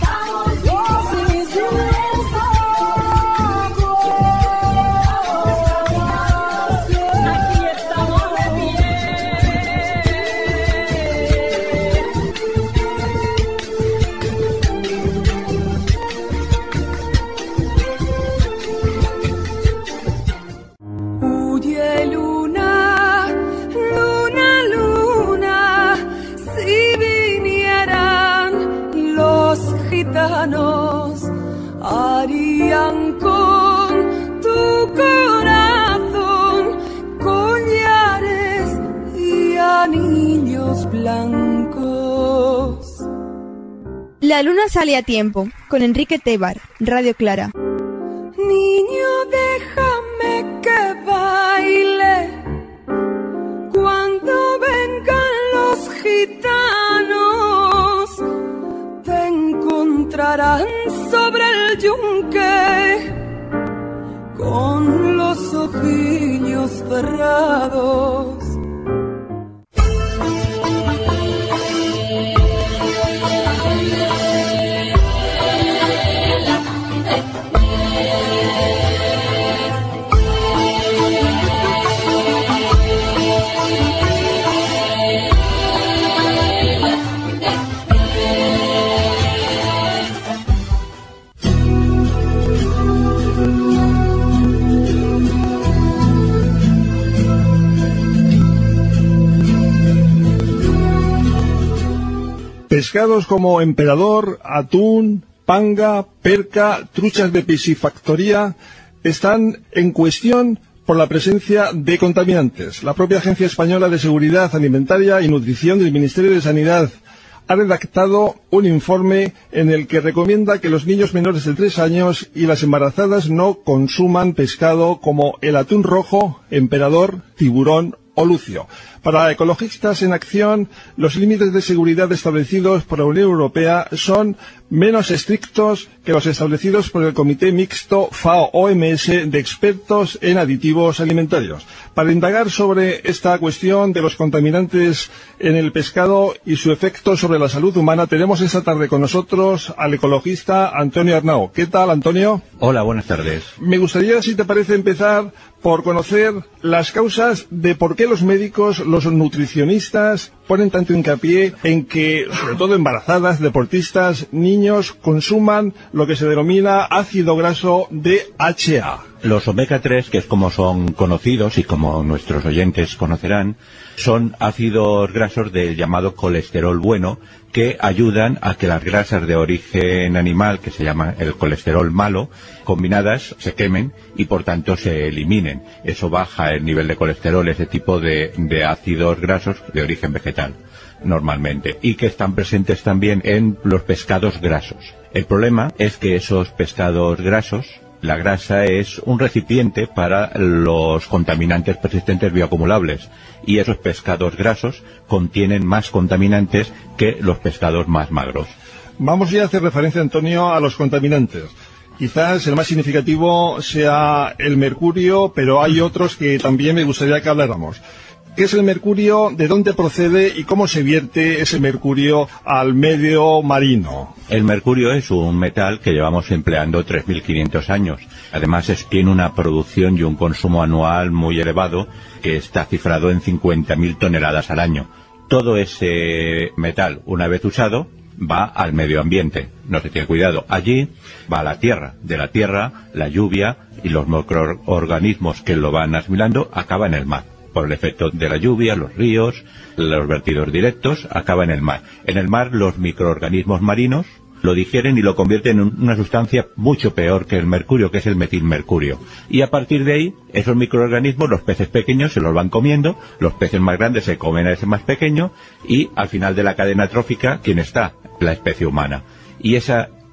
S10: Harían con tu corazón collares y anillos blancos.
S1: La luna sale a tiempo, con Enrique Tebar, Radio Clara.
S10: Niño, déjame que baile cuando vengan los gitanos. Te encontrarán sobre el yunque con los ojillos cerrados.
S6: Pescados como emperador, atún, panga, perca, truchas de piscifactoría están en cuestión por la presencia de contaminantes. La propia Agencia Española de Seguridad Alimentaria y Nutrición del Ministerio de Sanidad ha redactado un informe en el que recomienda que los niños menores de tres años y las embarazadas no consuman pescado como el atún rojo, emperador, tiburón o lucio. Para Ecologistas en Acción, los límites de seguridad establecidos por la Unión Europea son menos estrictos que los establecidos por el Comité Mixto F A O-O M S de expertos en aditivos alimentarios. Para indagar sobre esta cuestión de los contaminantes en el pescado y su efecto sobre la salud humana, tenemos esta tarde con nosotros al ecologista Antonio Arnau. ¿Qué tal, Antonio?
S15: Hola, buenas tardes.
S6: Me gustaría, si te parece, empezar por conocer las causas de por qué los médicos, los nutricionistas, ponen tanto hincapié en que, sobre todo embarazadas, deportistas, niños, consuman lo que se denomina ácido graso D H A.
S15: Los omega tres, que es como son conocidos y como nuestros oyentes conocerán, son ácidos grasos del llamado colesterol bueno, que ayudan a que las grasas de origen animal, que se llama el colesterol malo, combinadas se quemen y por tanto se eliminen. Eso baja el nivel de colesterol, ese tipo de, de ácidos grasos de origen vegetal, normalmente, y que están presentes también en los pescados grasos. El problema es que esos pescados grasos, la grasa es un recipiente para los contaminantes persistentes bioacumulables, y esos pescados grasos contienen más contaminantes que los pescados más magros.
S6: Vamos ya a hacer referencia, Antonio, a los contaminantes. Quizás el más significativo sea el mercurio, pero hay otros que también me gustaría que habláramos. ¿Qué es el mercurio? ¿De dónde procede? ¿Y cómo se vierte ese mercurio al medio marino?
S15: El mercurio es un metal que llevamos empleando tres mil quinientos años. Además, es, tiene una producción y un consumo anual muy elevado, que está cifrado en cincuenta mil toneladas al año. Todo ese metal, una vez usado, va al medio ambiente. No se tiene cuidado. Allí va a la tierra. De la tierra, la lluvia y los microorganismos que lo van asimilando acaba en el mar. Por el efecto de la lluvia, los ríos, los vertidos directos, acaba en el mar. En el mar, los microorganismos marinos lo digieren y lo convierten en una sustancia mucho peor que el mercurio, que es el metilmercurio. Y a partir de ahí, esos microorganismos, los peces pequeños se los van comiendo, los peces más grandes se comen a ese más pequeño, y al final de la cadena trófica, ¿quién está? La especie humana. Y esa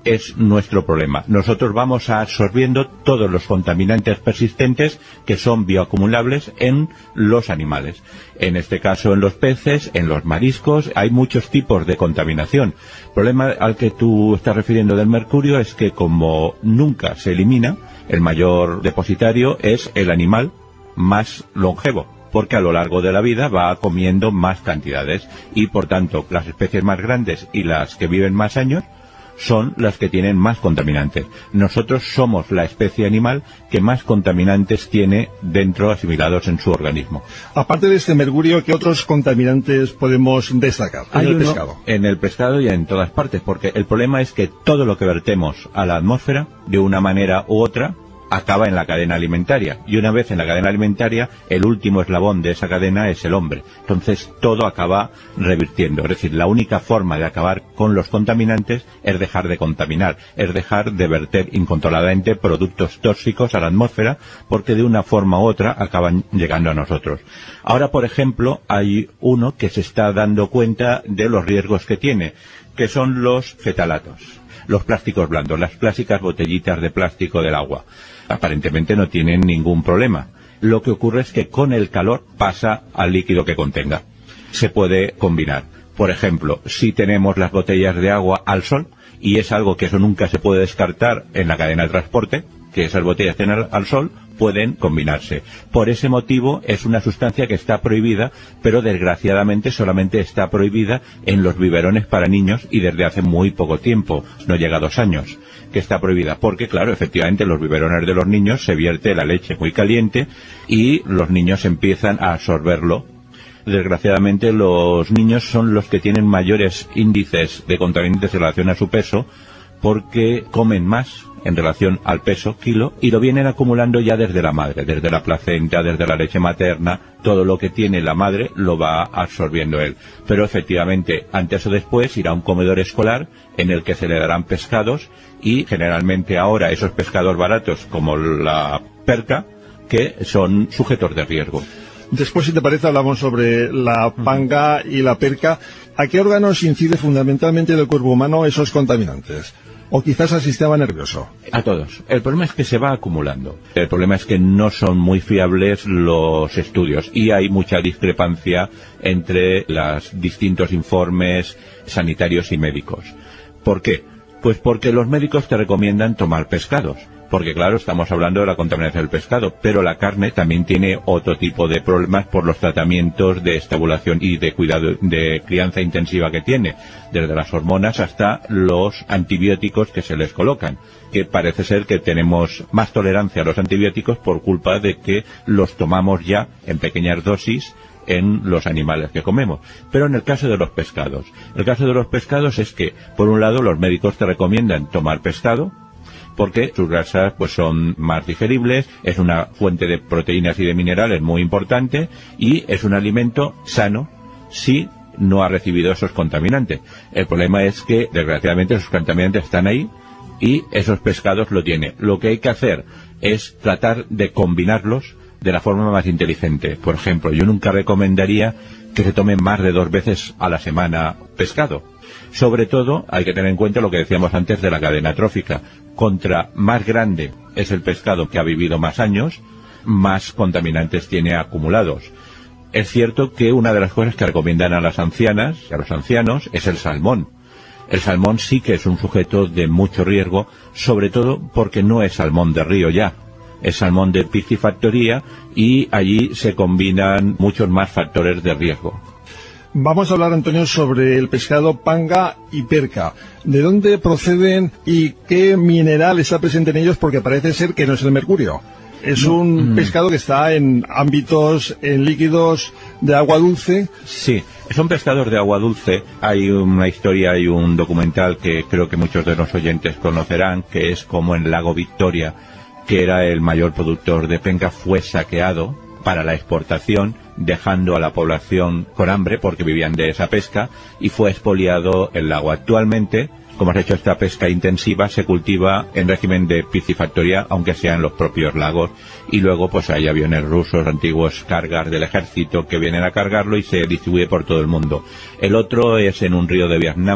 S15: es nuestro problema. Nosotros vamos absorbiendo todos los contaminantes persistentes que son bioacumulables en los animales. En este caso en los peces, en los mariscos, hay muchos tipos de contaminación. El problema al que tú estás refiriendo del mercurio es que como nunca se elimina, el mayor depositario es el animal más longevo, porque a lo largo de la vida va comiendo más cantidades y por tanto las especies más grandes y las que viven más años son las que tienen más contaminantes. Nosotros somos la especie animal que más contaminantes tiene dentro, asimilados en su organismo.
S16: Aparte de este mercurio, ¿qué otros contaminantes podemos destacar en
S15: Hay
S16: el
S15: uno
S16: pescado?
S15: En el pescado y en todas partes, porque el problema es que todo lo que vertemos a la atmósfera, de una manera u otra, acaba en la cadena alimentaria, y una vez en la cadena alimentaria, el último eslabón de esa cadena es el hombre. Entonces todo acaba revirtiendo, es decir, la única forma de acabar con los contaminantes es dejar de contaminar, es dejar de verter incontroladamente productos tóxicos a la atmósfera, porque de una forma u otra acaban llegando a nosotros. Ahora, por ejemplo, hay uno que se está dando cuenta de los riesgos que tiene, que son los fetalatos, los plásticos blandos, las clásicas botellitas de plástico del agua. Aparentemente no tienen ningún problema. Lo que ocurre es que con el calor pasa al líquido que contenga. Se puede combinar. Por ejemplo, si tenemos las botellas de agua al sol, y es algo que eso nunca se puede descartar en la cadena de transporte, que esas botellas estén al, al sol, pueden combinarse. Por ese motivo es una sustancia que está prohibida, pero desgraciadamente solamente está prohibida en los biberones para niños y desde hace muy poco tiempo, no llega a dos años, que está prohibida, porque claro, efectivamente en los biberones de los niños se vierte la leche muy caliente y los niños empiezan a absorberlo. Desgraciadamente los niños son los que tienen mayores índices de contaminantes en relación a su peso, porque comen más en relación al peso kilo y lo vienen acumulando ya desde la madre, desde la placenta, desde la leche materna. Todo lo que tiene la madre lo va absorbiendo él. Pero efectivamente, antes o después irá a un comedor escolar en el que se le darán pescados, y generalmente ahora esos pescados baratos como la perca, que son sujetos de riesgo.
S16: Después, si te parece, hablamos sobre la panga y la perca. ¿A qué órganos incide fundamentalmente del cuerpo humano esos contaminantes? O quizás al sistema nervioso.
S15: A todos. El problema es que se va acumulando. El problema es que no son muy fiables los estudios y hay mucha discrepancia entre los distintos informes sanitarios y médicos. ¿Por qué? Pues porque los médicos te recomiendan tomar pescados. Porque claro, estamos hablando de la contaminación del pescado, pero la carne también tiene otro tipo de problemas por los tratamientos de estabulación y de cuidado de crianza intensiva que tiene, desde las hormonas hasta los antibióticos que se les colocan, que parece ser que tenemos más tolerancia a los antibióticos por culpa de que los tomamos ya en pequeñas dosis en los animales que comemos. Pero en el caso de los pescados, el caso de los pescados es que, por un lado, los médicos te recomiendan tomar pescado, porque sus grasas pues son más digeribles, es una fuente de proteínas y de minerales muy importante y es un alimento sano si no ha recibido esos contaminantes. El problema es que desgraciadamente esos contaminantes están ahí y esos pescados lo tienen. Lo que hay que hacer es tratar de combinarlos de la forma más inteligente. Por ejemplo, yo nunca recomendaría que se tomen más de dos veces a la semana pescado. Sobre todo, hay que tener en cuenta lo que decíamos antes de la cadena trófica. Contra más grande es el pescado que ha vivido más años, más contaminantes tiene acumulados. Es cierto que una de las cosas que recomiendan a las ancianas y a los ancianos es el salmón. El salmón sí que es un sujeto de mucho riesgo, sobre todo porque no es salmón de río ya. Es salmón de piscifactoría y allí se combinan muchos más factores de riesgo.
S16: Vamos a hablar, Antonio, sobre el pescado panga y perca. ¿De dónde proceden y qué mineral está presente en ellos? Porque parece ser que no es el mercurio. Es no. un mm. pescado que está en ámbitos, en líquidos de agua dulce.
S15: Sí, son pescados de agua dulce. Hay una historia, hay un documental que creo que muchos de los oyentes conocerán, que es como en Lago Victoria, que era el mayor productor de penca, fue saqueado para la exportación, dejando a la población con hambre porque vivían de esa pesca, y fue expoliado el lago. Actualmente, como has hecho esta pesca intensiva, se cultiva en régimen de piscifactoría, aunque sea en los propios lagos, y luego pues hay aviones rusos, antiguos cargas del ejército que vienen a cargarlo y se distribuye por todo el mundo. El otro es en un río de Vietnam,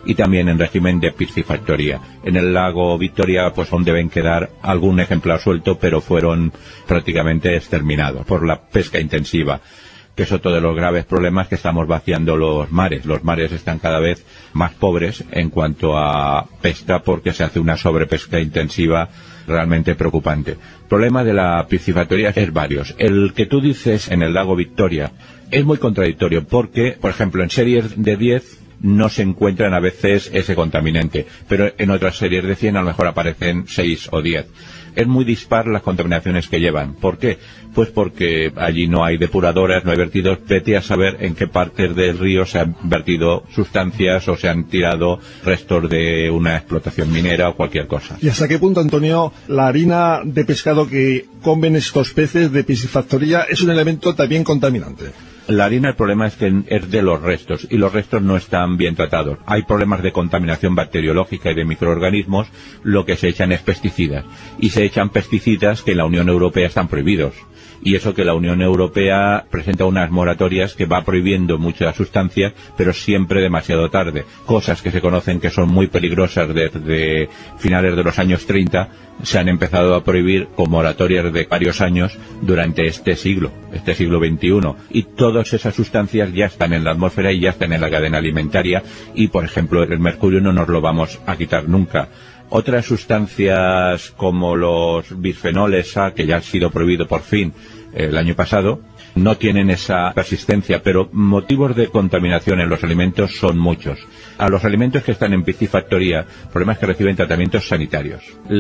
S15: y también en régimen de piscifactoría. En el lago Victoria pues aún deben quedar algún ejemplar suelto, pero fueron prácticamente exterminados por la pesca intensiva, que es otro de los graves problemas, que estamos vaciando los mares. Los mares están cada vez más pobres en cuanto a pesca, porque se hace una sobrepesca intensiva realmente preocupante. El problema de la piscifactoría es varios. El que tú dices en el lago Victoria es muy contradictorio, porque, por ejemplo, en series de diez no se encuentran a veces ese contaminante, pero en otras series de cien a lo mejor aparecen seis o diez. Es muy dispar las contaminaciones que llevan. ¿Por qué? Pues porque allí no hay depuradoras, no hay vertidos. Vete a saber en qué partes del río se han vertido sustancias o se han tirado restos de una explotación minera o cualquier cosa.
S16: ¿Y hasta qué punto, Antonio, la harina de pescado que comen estos peces de piscifactoría es un elemento también contaminante?
S15: La harina, el problema es que es de los restos, y los restos no están bien tratados. Hay problemas de contaminación bacteriológica y de microorganismos. Lo que se echan es pesticidas, y se echan pesticidas que en la Unión Europea están prohibidos. Y eso que la Unión Europea presenta unas moratorias que va prohibiendo muchas sustancias, pero siempre demasiado tarde. Cosas que se conocen que son muy peligrosas desde finales de los años treinta, se han empezado a prohibir con moratorias de varios años durante este siglo, este siglo veintiuno. Y todas esas sustancias ya están en la atmósfera y ya están en la cadena alimentaria, y por ejemplo el mercurio no nos lo vamos a quitar nunca. Otras sustancias como los bisfenoles A, que ya han sido prohibido por fin el año pasado, no tienen esa persistencia, pero motivos de contaminación en los alimentos son muchos. A los alimentos que están en piscifactoría, problemas que reciben tratamientos sanitarios.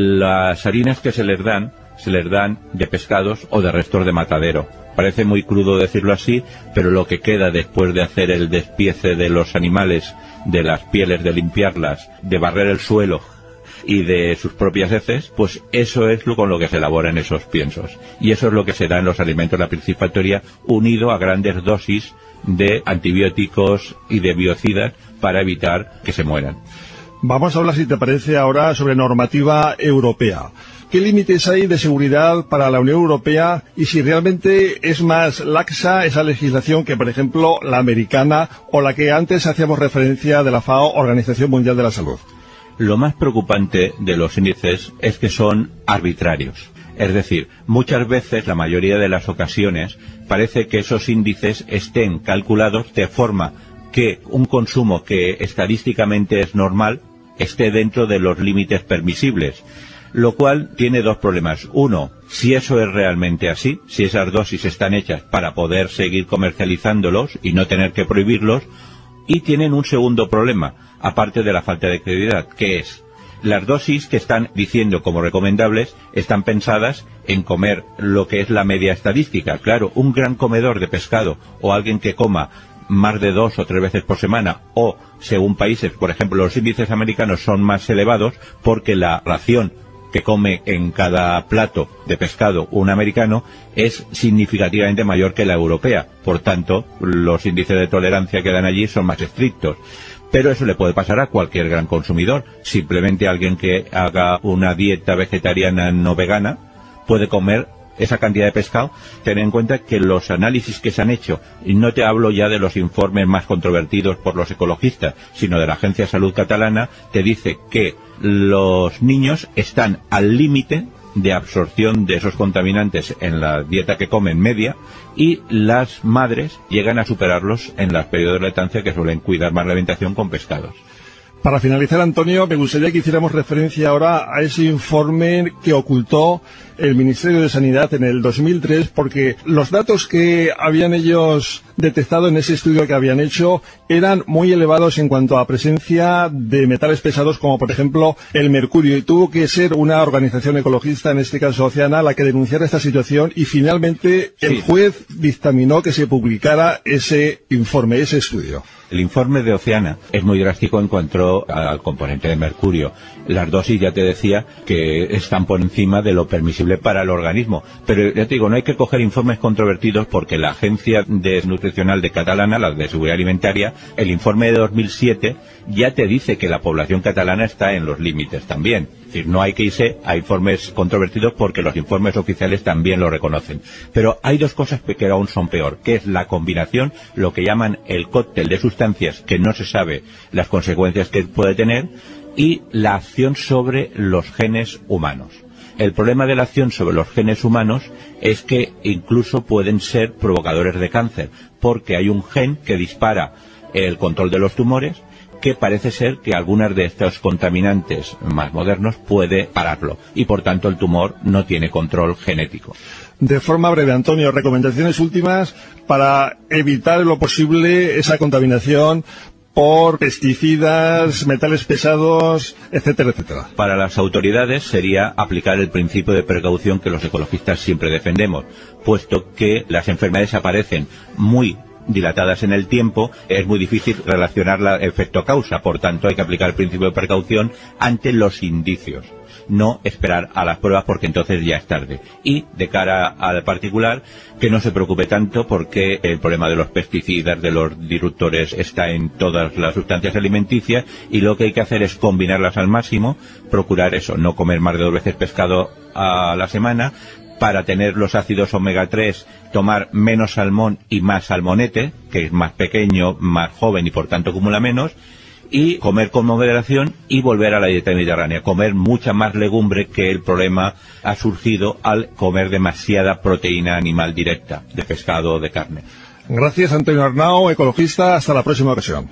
S15: Las harinas que se les dan, se les dan de pescados o de restos de matadero. Parece muy crudo decirlo así, pero lo que queda después de hacer el despiece de los animales, de las pieles, de limpiarlas, de barrer el suelo y de sus propias heces, pues eso es lo con lo que se elaboran esos piensos. Y eso es lo que se da en los alimentos de la piscifactoría, unido a grandes dosis de antibióticos y de biocidas para evitar que se mueran.
S16: Vamos a hablar, si te parece, ahora sobre normativa europea. ¿Qué límites hay de seguridad para la Unión Europea y si realmente es más laxa esa legislación que, por ejemplo, la americana o la que antes hacíamos referencia de la FAO, Organización Mundial de la Salud?
S15: Lo más preocupante de los índices es que son arbitrarios. Es decir, muchas veces, la mayoría de las ocasiones, parece que esos índices estén calculados de forma que un consumo que estadísticamente es normal esté dentro de los límites permisibles, lo cual tiene dos problemas. Uno, si eso es realmente así, si esas dosis están hechas para poder seguir comercializándolos y no tener que prohibirlos, y tienen un segundo problema, aparte de la falta de credibilidad, que es las dosis que están diciendo como recomendables están pensadas en comer lo que es la media estadística. Claro, un gran comedor de pescado o alguien que coma más de dos o tres veces por semana, o según países, por ejemplo, los índices americanos son más elevados porque la ración que come en cada plato de pescado un americano es significativamente mayor que la europea. Por tanto, los índices de tolerancia que dan allí son más estrictos. Pero eso le puede pasar a cualquier gran consumidor. Simplemente alguien que haga una dieta vegetariana no vegana puede comer esa cantidad de pescado. Ten en cuenta que los análisis que se han hecho, y no te hablo ya de los informes más controvertidos por los ecologistas, sino de la Agencia de Salud Catalana, te dice que los niños están al límite de absorción de esos contaminantes en la dieta que comen media, y las madres llegan a superarlos en los periodos de lactancia, que suelen cuidar más la alimentación con pescados.
S16: Para finalizar, Antonio, me gustaría que hiciéramos referencia ahora a ese informe que ocultó el Ministerio de Sanidad en el dos mil tres, porque los datos que habían ellos detectado en ese estudio que habían hecho eran muy elevados en cuanto a presencia de metales pesados, como por ejemplo el mercurio, y tuvo que ser una organización ecologista, en este caso Oceana, la que denunciara esta situación, y finalmente el
S15: Sí.
S16: juez dictaminó que se publicara ese informe, ese estudio.
S15: El informe de Oceana es muy drástico en cuanto al componente de mercurio. Las dosis, ya te decía, que están por encima de lo permisible para el organismo. Pero ya te digo, no hay que coger informes controvertidos, porque la Agencia de Nutrición Nutricional de Catalana, la de Seguridad Alimentaria, el informe de dos mil siete ya te dice que la población catalana está en los límites también. Es decir, no hay que irse a informes controvertidos porque los informes oficiales también lo reconocen. Pero hay dos cosas que aún son peor, que es la combinación, lo que llaman el cóctel de sustancias que no se sabe las consecuencias que puede tener, y la acción sobre los genes humanos. El problema de la acción sobre los genes humanos es que incluso pueden ser provocadores de cáncer, porque hay un gen que dispara el control de los tumores, que parece ser que algunas de estos contaminantes más modernos puede pararlo, y por tanto el tumor no tiene control genético.
S16: De forma breve, Antonio, recomendaciones últimas para evitar en lo posible esa contaminación por pesticidas, metales pesados, etcétera, etcétera.
S15: Para las autoridades sería aplicar el principio de precaución que los ecologistas siempre defendemos, puesto que las enfermedades aparecen muy dilatadas en el tiempo, es muy difícil relacionar el efecto-causa, por tanto hay que aplicar el principio de precaución ante los indicios, no esperar a las pruebas porque entonces ya es tarde. Y de cara al particular, que no se preocupe tanto porque el problema de los pesticidas, de los disruptores, está en todas las sustancias alimenticias, y lo que hay que hacer es combinarlas al máximo, procurar eso, no comer más de dos veces pescado a la semana. Para tener los ácidos omega tres, tomar menos salmón y más salmonete, que es más pequeño, más joven y por tanto acumula menos, y comer con moderación y volver a la dieta mediterránea, comer mucha más legumbre, que el problema ha surgido al comer demasiada proteína animal directa, de pescado o de carne.
S16: Gracias, Antonio Arnau, ecologista. Hasta la próxima ocasión.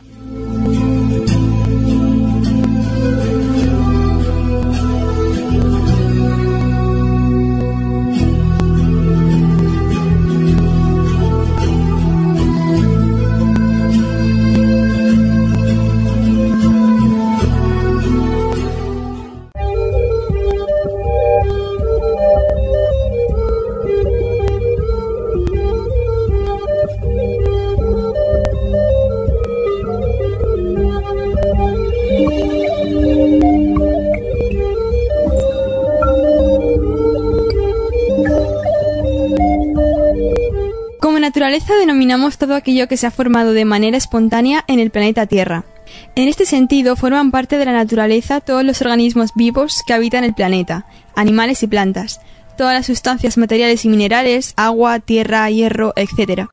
S1: Naturaleza denominamos todo aquello que se ha formado de manera espontánea en el planeta Tierra. En este sentido, forman parte de la naturaleza todos los organismos vivos que habitan el planeta, animales y plantas, todas las sustancias materiales y minerales, agua, tierra, hierro, etcétera.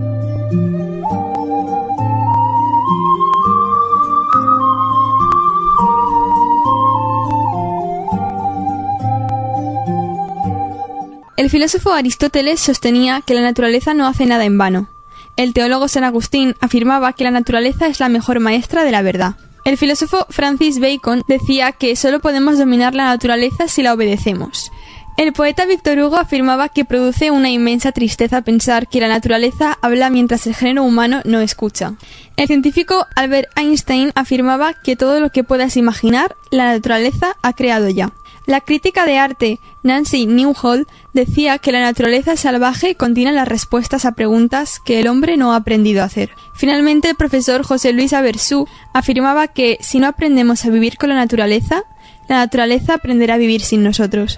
S1: El filósofo Aristóteles sostenía que la naturaleza no hace nada en vano. El teólogo San Agustín afirmaba que la naturaleza es la mejor maestra de la verdad. El filósofo Francis Bacon decía que solo podemos dominar la naturaleza si la obedecemos. El poeta Víctor Hugo afirmaba que produce una inmensa tristeza pensar que la naturaleza habla mientras el género humano no escucha. El científico Albert Einstein afirmaba que todo lo que puedas imaginar, la naturaleza ha creado ya. La crítica de arte Nancy Newhall decía que la naturaleza salvaje contiene las respuestas a preguntas que el hombre no ha aprendido a hacer. Finalmente, el profesor José Luis Aversú afirmaba que si no aprendemos a vivir con la naturaleza, la naturaleza aprenderá a vivir sin nosotros.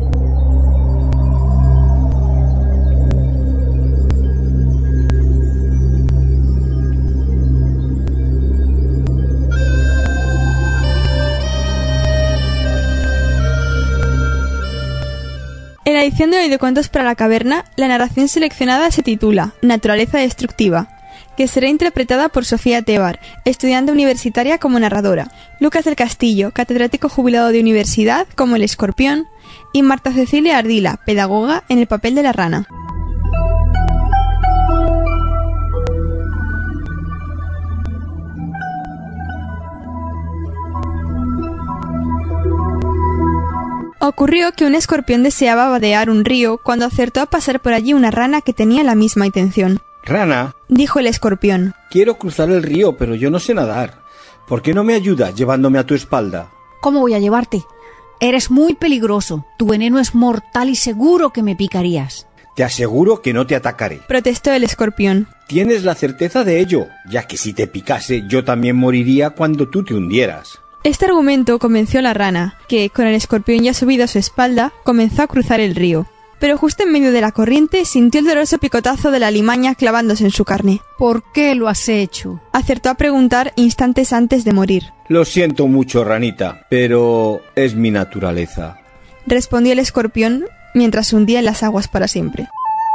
S1: En la edición de hoy de Cuentos para la Caverna, la narración seleccionada se titula Naturaleza destructiva, que será interpretada por Sofía Tebar, estudiante universitaria como narradora, Lucas del Castillo, catedrático jubilado de universidad como el escorpión, y Marta Cecilia Ardila, pedagoga, en el papel de la rana. Ocurrió que un escorpión deseaba vadear un río cuando acertó a pasar por allí una rana que tenía la misma intención.
S8: «Rana»,
S1: dijo el escorpión,
S8: «quiero cruzar el río, pero yo no sé nadar. ¿Por qué no me ayudas llevándome a tu espalda?»
S17: «¿Cómo voy a llevarte? Eres muy peligroso. Tu veneno es mortal y seguro que me picarías».
S8: «Te aseguro que no te atacaré»,
S1: protestó el escorpión.
S8: «¿Tienes la certeza de ello? Ya que si te picase, yo también moriría cuando tú te hundieras».
S1: Este argumento convenció a la rana, que, con el escorpión ya subido a su espalda, comenzó a cruzar el río. pero justo en medio de la corriente sintió el doloroso picotazo de la alimaña clavándose en su carne.
S17: ¿Por qué lo has hecho?
S1: Acertó a preguntar instantes antes de morir.
S8: Lo siento mucho, ranita, pero es mi naturaleza,
S1: respondió el escorpión mientras se hundía en las aguas para siempre.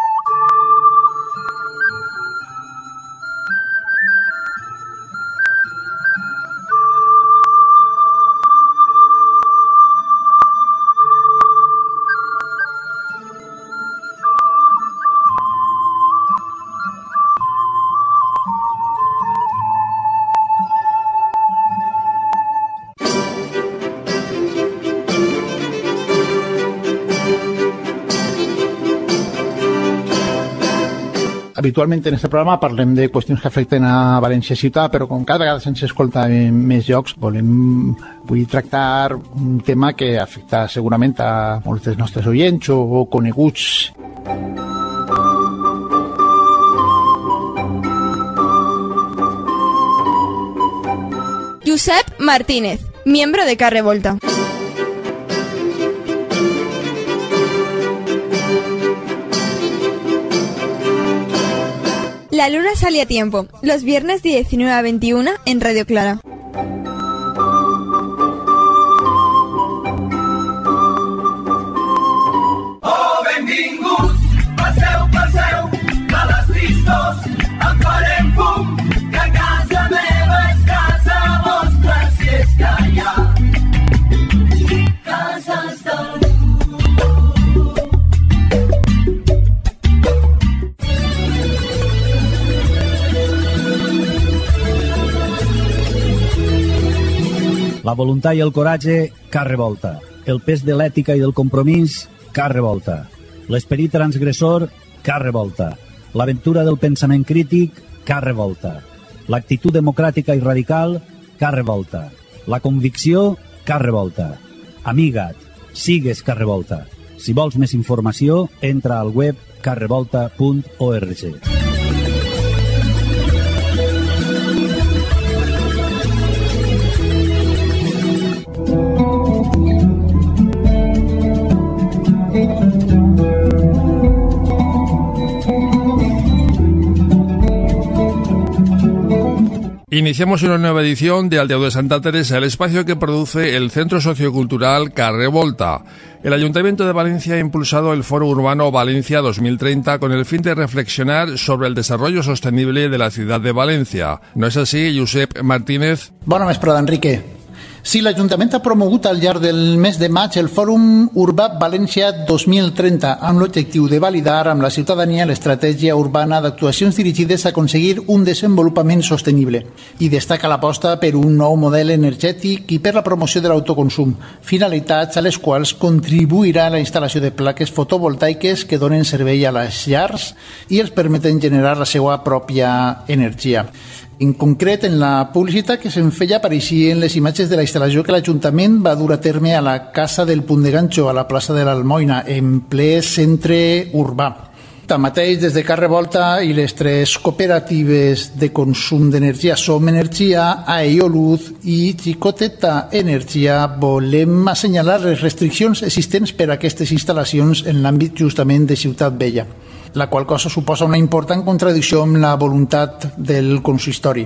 S18: Habitualment en este programa parlem de qüestions que afecten a València ciutat, però com cada vegada se'ns escolta en més llocs, volem vull tractar un tema que afecta segurament a molts dels nostres oients o coneguts.
S1: Josep Martínez, miembro de Car Revolta. La luna sale a tiempo, los viernes de diecinueve a veintiuna en Radio Clara.
S7: Oh, benvinguts, passeu, passeu, de les tristos, en farem fum, que casa meva és casa vostra, si és que hi ha cases del món.
S19: La voluntat i el coratge, Car Revolta. El pes de l'ètica i del compromís, Car Revolta. L'esperit transgressor, Car Revolta. L'aventura del pensament crític, Car Revolta. L'actitud democràtica i radical, Car Revolta. La convicció, Car Revolta. Amiga't, sigues Car Revolta. Si vols més informació, entra al web car revolta punt org.
S6: Iniciamos una nueva edición de Aldeo de Santa Teresa, el espacio que produce el Centro Sociocultural Car Revolta. El Ayuntamiento de Valencia ha impulsado el Foro Urbano Valencia dos mil treinta con el fin de reflexionar sobre el desarrollo sostenible de la ciudad de Valencia. ¿No es así, Josep Martínez?
S18: Bona vesprada, Enrique. Sí, l'Ajuntament ha promogut al llarg del mes de maig el Fòrum Urbà València dos mil trenta amb l'objectiu de validar amb la ciutadania l'estratègia urbana d'actuacions dirigides a aconseguir un desenvolupament sostenible i destaca l'aposta per un nou model energètic i per la promoció de l'autoconsum, finalitats a les quals contribuirà la instal·lació de plaques fotovoltaiques que donen servei a les llars i els permeten generar la seva pròpia energia. En concret, en la publicitat que se'n feia apareixien les imatges de la instal·lació que l'Ajuntament va dur a terme a la Casa del Punt de Ganxo, a la plaça de l'Almoina, en ple centre urbà. Tanmateix, des de Car Revolta i les tres cooperatives de consum d'energia Som Energia, Aeoluz i Xicoteta Energia, volem assenyalar les restriccions existents per a aquestes instal·lacions en l'àmbit justament de Ciutat Vella, la qual cosa suposa una important contradicció amb la voluntat del consistori.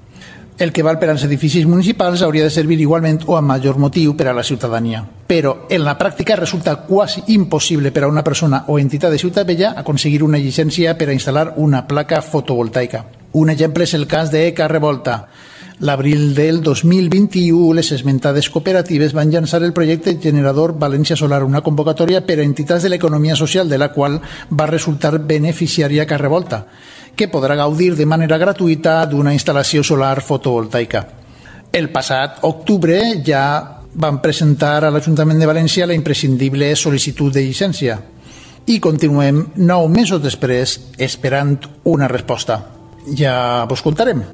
S18: El que val per als edificis municipals hauria de servir igualment o amb major motiu per a la ciutadania. Però en la pràctica resulta quasi impossible per a una persona o entitat de Ciutat Vella aconseguir una llicència per a instal·lar una placa fotovoltaica. Un exemple és el cas de Car Revolta. L'abril del dos mil vint-i-u, les esmentades cooperatives van llançar el projecte Generador València Solar, una convocatòria per a entitats de l'economia social de la qual va resultar beneficiària Car Revolta, que podrà gaudir de manera gratuïta d'una instal·lació solar fotovoltaica. El passat octubre ja van presentar a l'Ajuntament de València la imprescindible sol·licitud de llicència i continuem nou mesos després esperant una resposta. Ja vos contarem.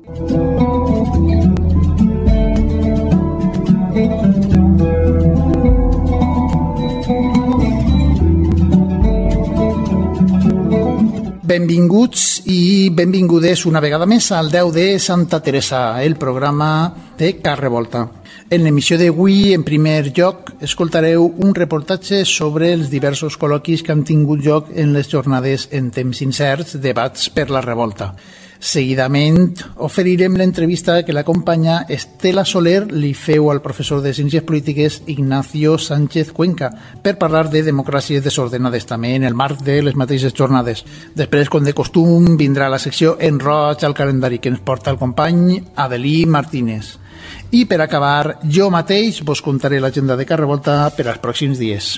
S18: Benvinguts i benvingudes una vegada més al deu de Santa Teresa, el programa de Car Revolta. En l'emissió d'avui, en primer lloc, escoltareu un reportatge sobre els diversos col·loquis que han tingut lloc en les jornades en temps incerts, debats per la revolta. Seguidament, oferirem l'entrevista que l'acompanya Estela Soler li feu al professor de Ciències Polítiques Ignacio Sánchez Cuenca per parlar de democràcies desordenades també en el marc de les mateixes jornades. Després, com de costum, vindrà la secció En roig al calendari que ens porta el company Adelí Martínez. I per acabar, jo mateix vos contaré l'agenda de Car Revolta per als pròxims dies.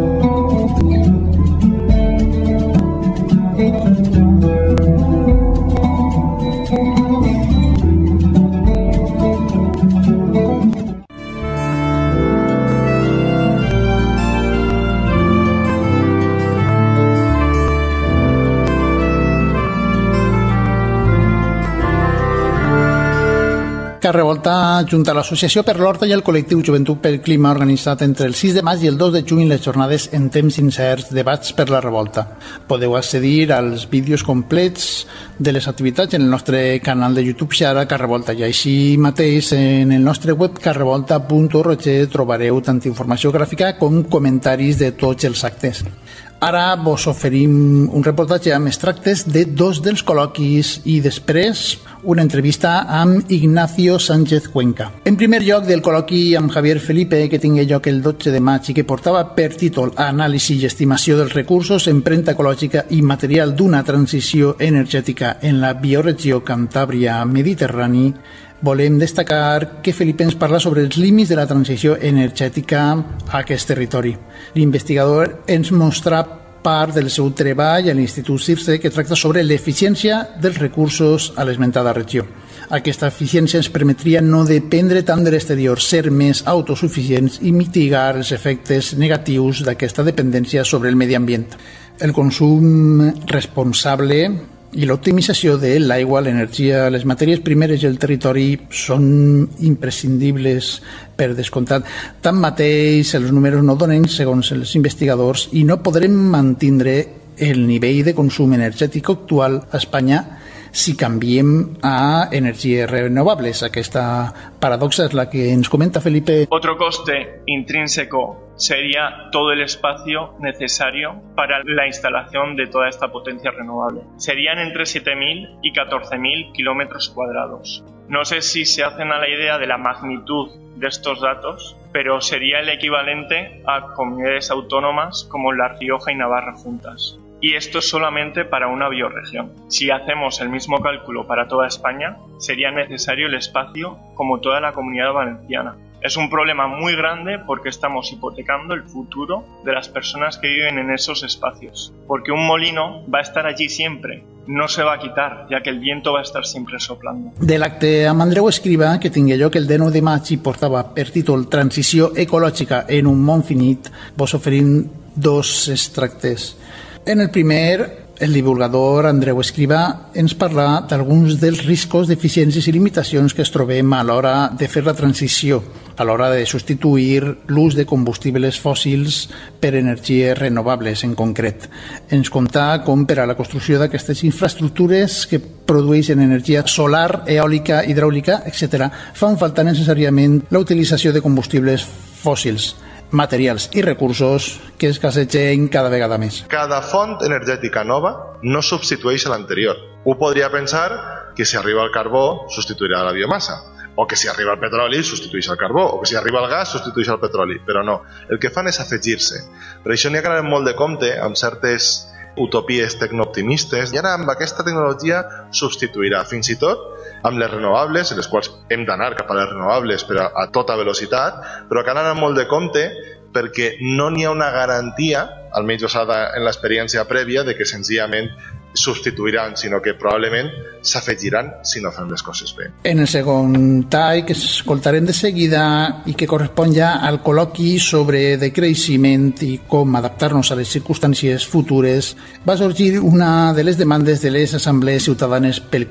S18: Car Revolta, junt a l'Associació per l'Horta i el col·lectiu Joventut pel Clima, organitzat entre el sis de maig i el dos de juny les jornades en temps incerts, debats per la revolta. Podeu accedir als vídeos complets de les activitats en el nostre canal de YouTube Xara Car Revolta i així mateix en el nostre web car revolta punt org trobareu tant informació gràfica com comentaris de tots els actes. Ara vos oferim un reportatge amb extractes de dos dels col·loquis i després una entrevista amb Ignacio Sánchez Cuenca. En primer lloc, del col·loqui amb Javier Felipe, que tingué lloc el dotze de maig i que portava per títol Anàlisi i estimació dels recursos, empremta ecològica i material d'una transició energètica en la bioregió Cantàbria-Mediterrani, volem destacar que Felipe ens parla sobre els límits de la transició energètica a aquest territori. L'investigador ens mostra part del seu treball a l'Institut CIRSE que tracta sobre l'eficiència dels recursos a l'esmentada regió. Aquesta eficiència ens permetria no dependre tant de l'exterior, ser més autosuficients i mitigar els efectes negatius d'aquesta dependència sobre el medi ambient. El consum responsable i l'optimització de l'aigua, l'energia, les matèries primeres i el territori són imprescindibles per descomptat. Tanmateix, els números no donen, segons els investigadors, i no podrem mantindre el nivell de consum energètic actual a Espanya si canviem a energies renovables. Aquesta paradoxa es la que ens comenta Felipe.
S20: Otro coste intrínseco sería todo el espacio necesario para la instalación de toda esta potencia renovable. Serían entre siete mil y catorce mil kilómetros cuadrados. No sé si se hacen a la idea de la magnitud de estos datos, pero sería el equivalente a comunidades autónomas como La Rioja y Navarra juntas. Y esto es solamente para una bioregión. Si hacemos el mismo cálculo para toda España, sería necesario el espacio como toda la Comunidad Valenciana. Es un problema muy grande porque estamos hipotecando el futuro de las personas que viven en esos espacios. Porque un molino va a estar allí siempre, no se va a quitar, ya que el viento va a estar siempre soplando.
S18: De l'acte amb Andreu Escriba, que tingué lloc el dinou de maig i portava per títol Transició ecològica en un món finit, vos oferim dos extractes. En el primer, el divulgador Andreu Escriba ens parla d'alguns dels riscos, deficiències i limitacions que es trobem a l'hora de fer la transició, a l'hora de substituir l'ús de combustibles fòssils per energies renovables en concret. Ens conta com per a la construcció d'aquestes infraestructures que produeixen energia solar, eòlica, hidràulica, etcètera, fan falta necessàriament la utilització de combustibles fòssils, materials i recursos que escassegen cada vegada més.
S21: Cada font energètica nova no substitueix a l'anterior. Un podria pensar que si arriba el carbó substituirà la biomassa, o que si arriba el petroli substitueix el carbó, o que si arriba el gas substitueix el petroli, però no. El que fan és afegir-se. Per això n'hi ha que anar molt de compte amb certes utopies tecnooptimistes i ara amb aquesta tecnologia substituirà fins i tot amb les renovables, en les quals hem d'anar cap a les renovables per a, a tota velocitat, però cal anar molt de compte perquè no n'hi ha una garantia, almenys basada en l'experiència prèvia, de que senzillament substituiran, sinó que probablement s'afegiran si no fem les coses bé.
S18: En el segon tall, que escoltarem de seguida i que correspon ja al col·loqui sobre decreixement i com adaptar-nos a les circumstàncies futures, va sorgir una de les demandes de les assemblees ciutadanes pel clima.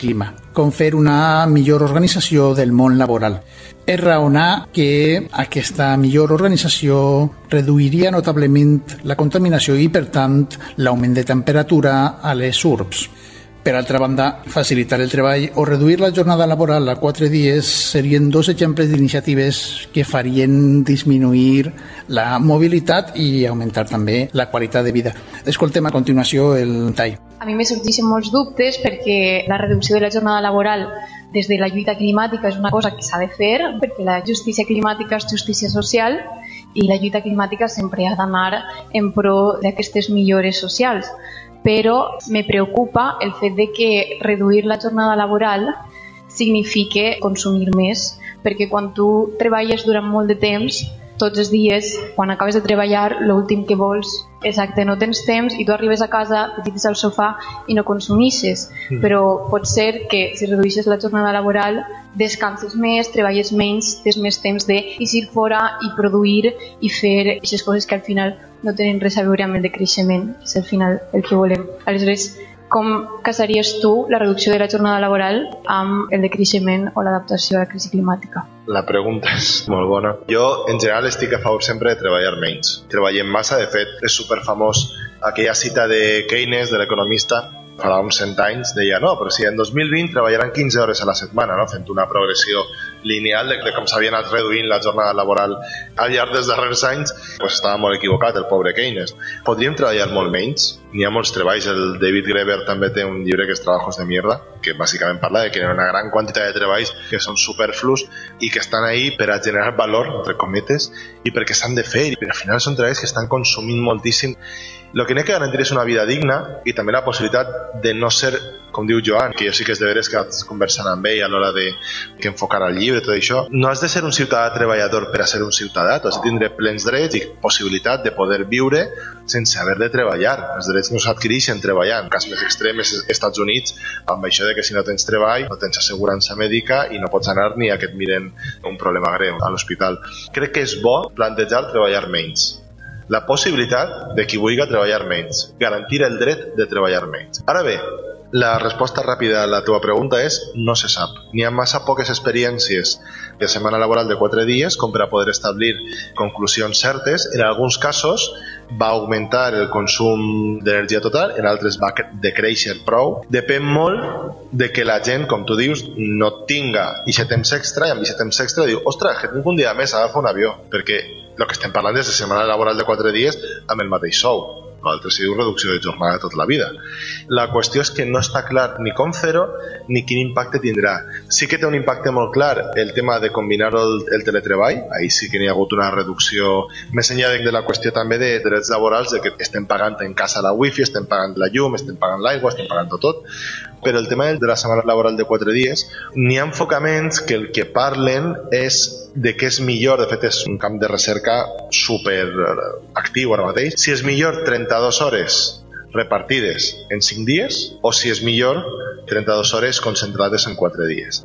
S18: com fer una millor organització del món laboral. És raonar que aquesta millor organització reduiria notablement la contaminació i, per tant, l'augment de temperatura a les urbs. Per altra banda, facilitar el treball o reduir la jornada laboral a quatre dies serien dos exemples d'iniciatives que farien disminuir la mobilitat i augmentar també la qualitat de vida. Escoltem a continuació el tall.
S3: A mi me sorgeixen molts dubtes perquè la reducció de la jornada laboral des de la lluita climàtica és una cosa que s'ha de fer, perquè la justícia climàtica és justícia social i la lluita climàtica sempre ha d'anar en pro d'aquestes millores socials. Però me preocupa el fet de que reduir la jornada laboral significa consumir més, perquè quan tu treballes durant molt de temps, tots els dies, quan acabes de treballar, l'últim que vols, exacte, no tens temps i tu arribes a casa, te fiques al sofà i no consumixes. Mm. Però pot ser que si redueixes la jornada laboral descanses més, treballes menys, tens més temps de eixir fora i produir i fer aquestes coses que al final no tenen res a veure amb el decreixement, és al final el que volem. Aleshores, com casaries tu la reducció de la jornada laboral amb el decreixement o l'adaptació a la crisi climàtica?
S21: La pregunta és molt bona. Jo, en general, estic a favor sempre de treballar menys. Treballem massa, de fet, és superfamós aquella cita de Keynes, de l'economista, farà uns cent anys, deia, no, però si en dos mil vint treballaran quinze hores a la setmana, no? Fent una progressió lineal de, de com s'havia anat reduint la jornada laboral al llarg dels darrers anys, pues estava molt equivocat el pobre Keynes. Podríem treballar molt menys? N'hi ha molts treballs, el David Graeber també té un llibre que és Trabajos de mierda, que bàsicament parla de que hi ha una gran quantitat de treballs que són superflus i que estan ahí per a generar valor, entre cometes, i perquè s'han de fer, i al final són treballs que estan consumint moltíssim. El que n'hi ha que garantir és una vida digna i també la possibilitat de no ser, com diu Joan, que jo sí que és de veres que vaig conversant amb ell a l'hora de que enfocar el llibre, tot això. No has de ser un ciutadà treballador per a ser un ciutadà, tu has de tindre plens drets i possibilitat de poder viure sense haver de treballar. Els drets no s'adquireixen treballant. En cas més extrem és als Estats Units, amb això de que si no tens treball, no tens assegurança mèdica i no pots anar ni a que et miren un problema greu a l'hospital. Crec que és bo plantejar treballar menys. La possibilitat de qui vulgui treballar menys. Garantir el dret de treballar menys. Ara bé, la resposta ràpida a la teva pregunta és no se sap. N'hi ha massa poques experiències de setmana laboral de quatre dies com per a poder establir conclusions certes. En alguns casos va augmentar el consum d'energia total, en altres va decréixer prou. Depèn molt de que la gent, com tu dius, no tinga aquest temps extra i amb aquest temps extra diu, ostres, que tinc un dia més, agafa un avió, perquè el que estem parlant és de setmana laboral de quatre dies amb el mateix sou. L'altre si diu reducció de jornada tota la vida. La qüestió és que no està clar ni com fer-ho ni quin impacte tindrà. Sí que té un impacte molt clar el tema de combinar el, el teletreball, ahí sí que n'hi ha hagut una reducció, més enllà de, de la qüestió també de drets laborals, de que estem pagant en casa la wifi, estem pagant la llum, estem pagant l'aigua, estem pagant tot, però el tema de la setmana laboral de quatre dies, n'hi ha enfocaments que el que parlen és de què és millor, de fet és un camp de recerca super actiu ara mateix, si és millor trenta-dues hores repartides en cinc dies o si és millor trenta-dues hores concentrades en quatre dies.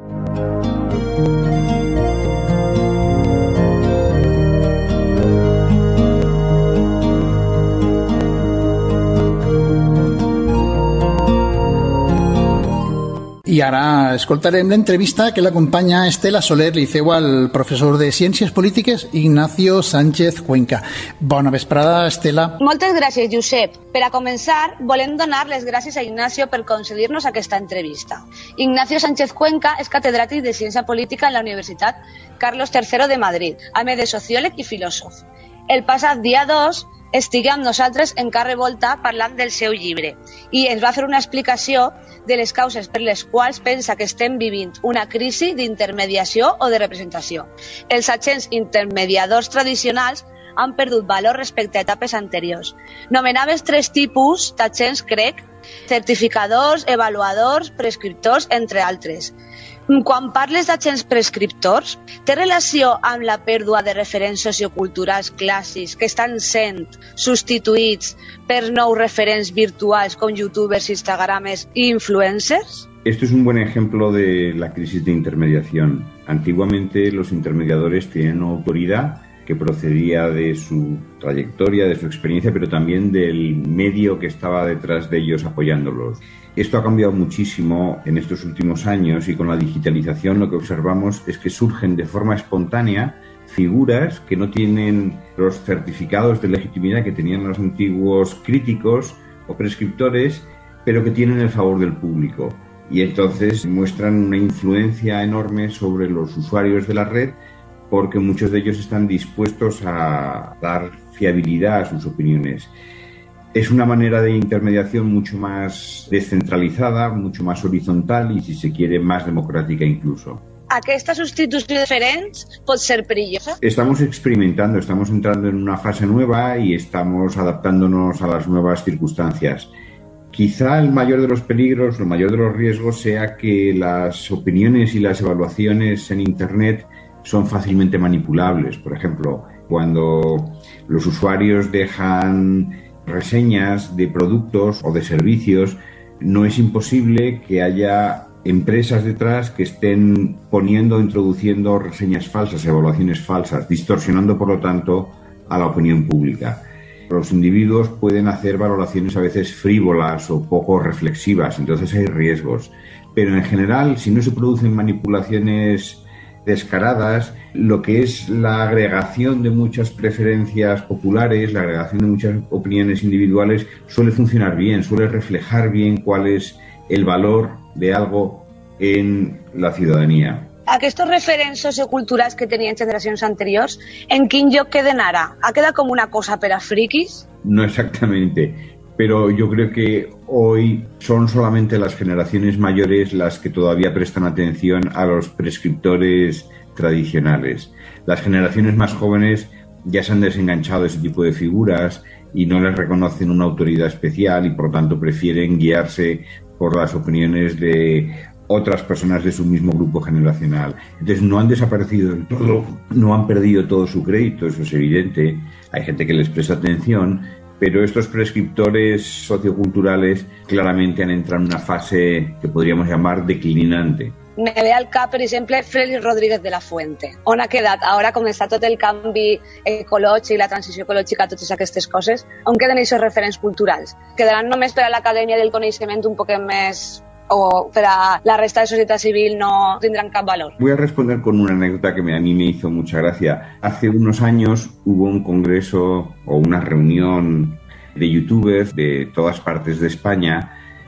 S18: I ara escoltarem l'entrevista que l'acompanya Estela Soler, li feu al professor de Ciències Polítiques Ignacio Sánchez Cuenca. Bona vesprada, Estela.
S22: Moltes gràcies, Josep. Per a començar, volem donar les gràcies a Ignacio per concedir-nos aquesta entrevista. Ignacio Sánchez Cuenca és catedràtic de Ciència Política en la Universitat Carlos tercero de Madrid, a més de sociòleg i filòsof. El passat dia dos estigué amb nosaltres en Carrer Volta parlant del seu llibre i ens va fer una explicació de les causes per les quals pensa que estem vivint una crisi d'intermediació o de representació. Els agents intermediadors tradicionals han perdut valor respecte a etapes anteriors. Nomenaves tres tipus d'agents, crec, certificadors, avaluadors, prescriptors, entre altres. Quan parles d'agents prescriptors, té relació amb la pèrdua de referents socioculturals clàssics que estan sent substituïts per nous referents virtuals com youtubers, instagrames i influencers?
S23: Esto es un buen ejemplo de la crisis de intermediación. Antiguamente los intermediadores tenían autoridad
S4: que procedía de su trayectoria, de su experiencia, pero también del medio que estaba detrás de ellos apoyándolos. Esto ha cambiado muchísimo en estos últimos años y con la digitalización lo que observamos es que surgen de forma espontánea figuras que no tienen los certificados de legitimidad que tenían los antiguos críticos o prescriptores, pero que tienen el favor del público. Y entonces muestran una influencia enorme sobre los usuarios de la red porque muchos de ellos están dispuestos a dar fiabilidad a sus opiniones. Es una manera de intermediación mucho más descentralizada, mucho más horizontal y, si se quiere, más democrática incluso.
S22: Aquesta substitució de referents pot ser perillosa?
S4: Estamos experimentando, estamos entrando en una fase nueva y estamos adaptándonos a las nuevas circunstancias. Quizá el mayor de los peligros, el mayor de los riesgos sea que las opiniones y las evaluaciones en Internet son fácilmente manipulables. Por ejemplo, cuando los usuarios dejan reseñas de productos o de servicios, no es imposible que haya empresas detrás que estén poniendo o introduciendo reseñas falsas, evaluaciones falsas, distorsionando, por lo tanto, a la opinión pública. Los individuos pueden hacer valoraciones a veces frívolas o poco reflexivas, entonces hay riesgos. Pero en general, si no se producen manipulaciones descaradas, lo que es la agregación de muchas preferencias populares, la agregación de muchas opiniones individuales, suele funcionar bien, suele reflejar bien cuál es el valor de algo en la ciudadanía.
S22: Aquests referents socioculturals que tenien generacions anteriors, en quin lloc queden ara? Ha quedat com una cosa per a friquis?
S4: No exactamente, pero yo creo que hoy son solamente las generaciones mayores las que todavía prestan atención a los prescriptores tradicionales. Las generaciones más jóvenes ya se han desenganchado de ese tipo de figuras y no les reconocen una autoridad especial y por lo tanto prefieren guiarse por las opiniones de otras personas de su mismo grupo generacional. Entonces no han desaparecido del todo, no han perdido todo su crédito, eso es evidente. Hay gente que les presta atención, pero estos prescriptores socioculturales claramente han entrado en una fase que podríamos llamar declinante.
S22: Me ve al cap, per exemple, Félix Rodríguez de la Fuente. On ha quedat? Ara com està tot el canvi ecològic, la transició ecològica, totes aquestes coses, on queden aquests referents culturals? Quedaran només per a l'Acadèmia del Coneixement un poc més, o per a la resta de societat civil no tindran cap valor?
S4: Voy a responder con una anécdota que a mí me hizo mucha gracia. Hace unos años hubo un congreso o una reunión de youtubers de todas partes de España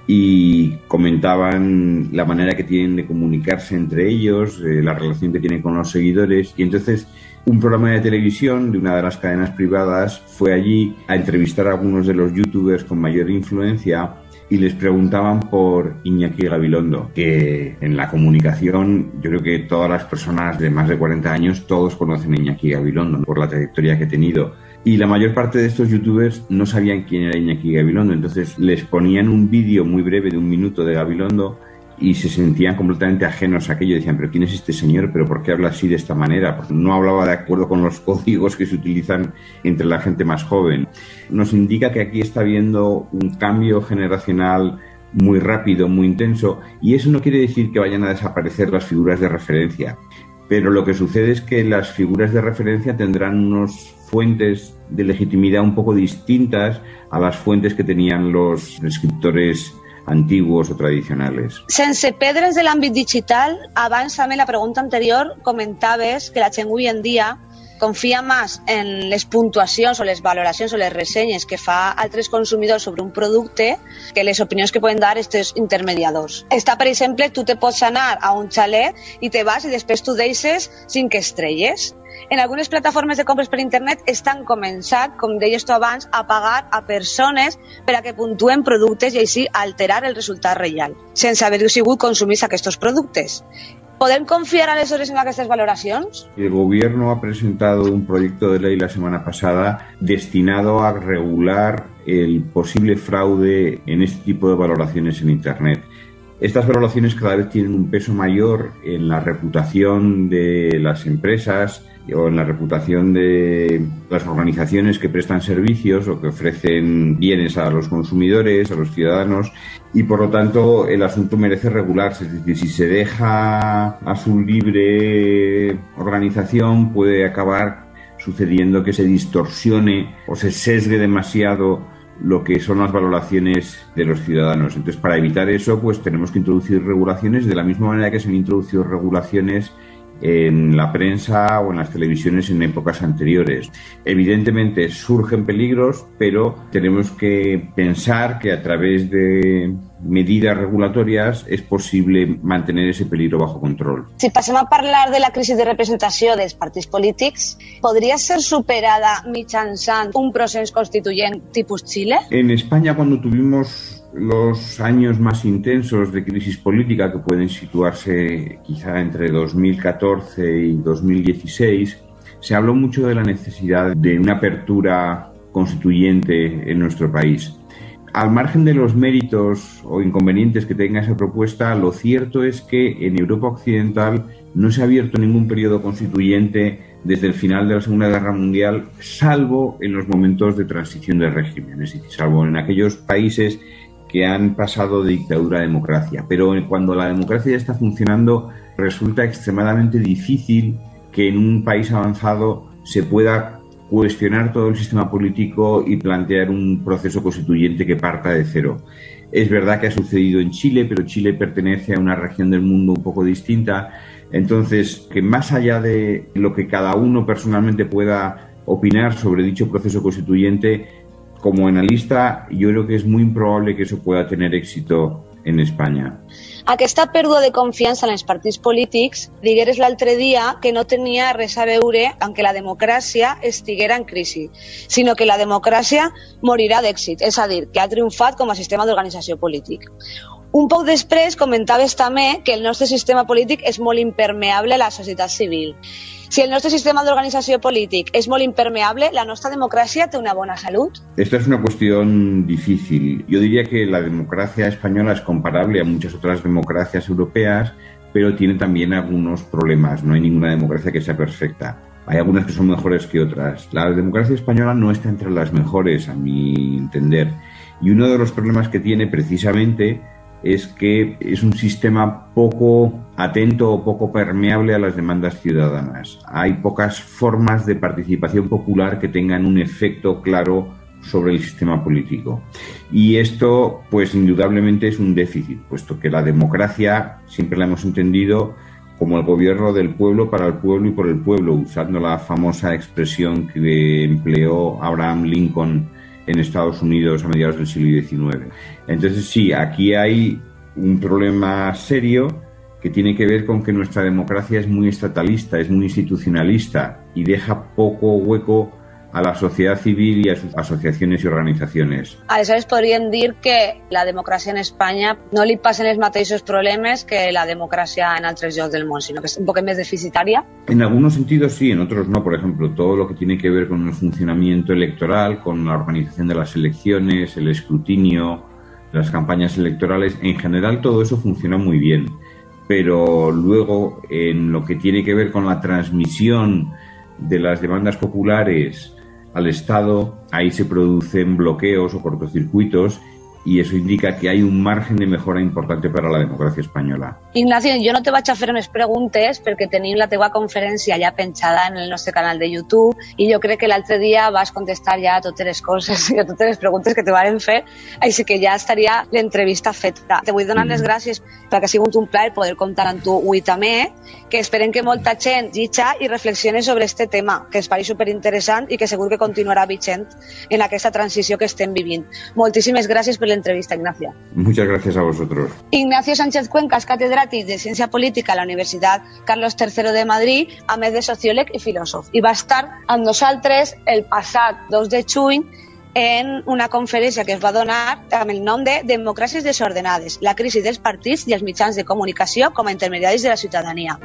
S4: y comentaban la manera que tienen de comunicarse entre ellos, eh, la relación que tienen con los seguidores, y entonces un programa de televisión de una de las cadenas privadas fue allí a entrevistar a algunos de los youtubers con mayor influencia y les preguntaban por Iñaki Gabilondo, que en la comunicación yo creo que todas las personas de más de cuarenta años, todos conocen a Iñaki Gabilondo, ¿no?, por la trayectoria que ha tenido. Y la mayor parte de estos youtubers no sabían quién era Iñaki Gabilondo, entonces les ponían un vídeo muy breve de un minuto de Gabilondo y se sentían completamente ajenos a aquello. Decían, pero ¿quién es este señor? ¿Pero por qué habla así de esta manera? Porque no hablaba de acuerdo con los códigos que se utilizan entre la gente más joven. Nos indica que aquí está habiendo un cambio generacional muy rápido, muy intenso, y eso no quiere decir que vayan a desaparecer las figuras de referencia. Pero lo que sucede es que las figuras de referencia tendrán unas fuentes de legitimidad un poco distintas a las fuentes que tenían los prescriptores antiguos o tradicionales.
S22: Sense perdre's de l'àmbit digital, abans també la pregunta anterior comentaves que la gent avui en dia confia més en les puntuacions o les valoracions o les ressenyes que fa altres consumidors sobre un producte que les opinions que poden dar aquests intermediadors. Està, per exemple, tu te pots anar a un xalet i te vas i després tu deixes cinc estrelles. En algunes plataformes de compres per internet estan començant, com deies tu abans, a pagar a persones per a que puntuen productes i així alterar el resultat real, sense haver sigut consumits aquests productes. ¿Podem confiar aleshores en aquestes valoracions?
S4: El gobierno ha presentado un proyecto de ley la semana pasada destinado a regular el posible fraude en este tipo de valoraciones en internet. Estas valoraciones cada vez tienen un peso mayor en la reputación de las empresas o en la reputación de las organizaciones que prestan servicios o que ofrecen bienes a los consumidores, a los ciudadanos, y por lo tanto el asunto merece regularse. Es decir, si se deja a su libre organización puede acabar sucediendo que se distorsione o se sesgue demasiado lo que son las valoraciones de los ciudadanos. Entonces, para evitar eso, pues tenemos que introducir regulaciones de la misma manera que se han introducido regulaciones en la prensa o en las televisiones en épocas anteriores. Evidentemente surgen peligros, pero tenemos que pensar que a través de medidas regulatorias és possible mantenir ese peligro bajo control.
S22: Si passem a parlar de la crisi de representació dels partits polítics, podria ser superada mitjançant un procés constituyent tipus Xile?
S4: En España, cuando tuvimos los años más intensos de crisis política, que pueden situarse quizá entre dos mil catorce y dos mil dieciséis, se habló mucho de la necesidad de una apertura constituyente en nuestro país. Al margen de los méritos o inconvenientes que tenga esa propuesta, lo cierto es que en Europa Occidental no se ha abierto ningún periodo constituyente desde el final de la Segunda Guerra Mundial, salvo en los momentos de transición de régimen, es decir, salvo en aquellos países que han pasado de dictadura a democracia. Pero cuando la democracia ya está funcionando, resulta extremadamente difícil que en un país avanzado se pueda cuestionar todo el sistema político y plantear un proceso constituyente que parta de cero. Es verdad que ha sucedido en Chile, pero Chile pertenece a una región del mundo un poco distinta. Entonces, que más allá de lo que cada uno personalmente pueda opinar sobre dicho proceso constituyente, como analista, yo creo que es muy improbable que eso pueda tener éxito en España.
S22: Aquesta pèrdua de confiança en els partits polítics, digueres l'altre dia que no tenia res a veure amb que la democràcia estiguera en crisi, sinó que la democràcia morirà d'èxit, és a dir, que ha triomfat com a sistema d'organització polític. Un poc després comentaves també que el nostre sistema polític és molt impermeable a la societat civil. Si el nostre sistema d'organització polític és molt impermeable, la nostra democràcia té una bona salut?
S4: Esta es una cuestión difícil. Yo diría que la democracia española es comparable a muchas otras democracias europeas, pero tiene también algunos problemas. No hay ninguna democracia que sea perfecta. Hay algunas que son mejores que otras. La democracia española no está entre las mejores, a mi entender. Y uno de los problemas que tiene precisamente es que es un sistema poco atento o poco permeable a las demandas ciudadanas. Hay pocas formas de participación popular que tengan un efecto claro sobre el sistema político. Y esto, pues indudablemente es un déficit, puesto que la democracia siempre la hemos entendido como el gobierno del pueblo, para el pueblo y por el pueblo, usando la famosa expresión que empleó Abraham Lincoln en Estados Unidos a mediados del siglo diecinueve. Entonces sí, aquí hay un problema serio que tiene que ver con que nuestra democracia es muy estatalista, es muy institucionalista y deja poco hueco a la sociedad civil y a sus asociaciones y organizaciones.
S22: Aleshores podríem dir que la democràcia en Espanya no li passen els mateixos problemes que la democràcia en altres llocs del món, sinó que és un poc més deficitària.
S4: En algunos sentidos sí, en otros no. Por ejemplo, todo lo que tiene que ver con el funcionamiento electoral, con la organización de las elecciones, el escrutinio, las campañas electorales, en general todo eso funciona muy bien. Pero luego, en lo que tiene que ver con la transmisión de las demandas populares al Estado, ahí se producen bloqueos o cortocircuitos y eso indica que hay un margen de mejora importante para la democracia espanyola.
S22: Ignacio, jo no te vaig a fer més preguntes perquè tenim la teua conferència ja penjada en el nostre canal de YouTube i jo crec que l'altre dia vas contestar ja a totes les coses i a totes les preguntes que te varen fer, així que ja estaria l'entrevista feta. Te vull donar les gràcies perquè ha sigut un plaer poder comptar amb tu avui també, que esperem que molta gent llitja i reflexione sobre este tema, que es pareix superinteressant i que segur que continuarà vigent en aquesta transició que estem vivint. Moltíssimes gràcies per l'entrevista, Ignacio.
S4: Muchas gracias a vosotros.
S22: Ignacio Sánchez Cuenca és catedràtic de Ciència Política a la Universitat Carlos tercero de Madrid, a més de sociòleg i filòsof. I va estar amb nosaltres el passat dos de juny en una conferència que es va donar amb el nom de Democràcies desordenades, la crisi dels partits i els mitjans de comunicació com a intermediaris de la ciutadania.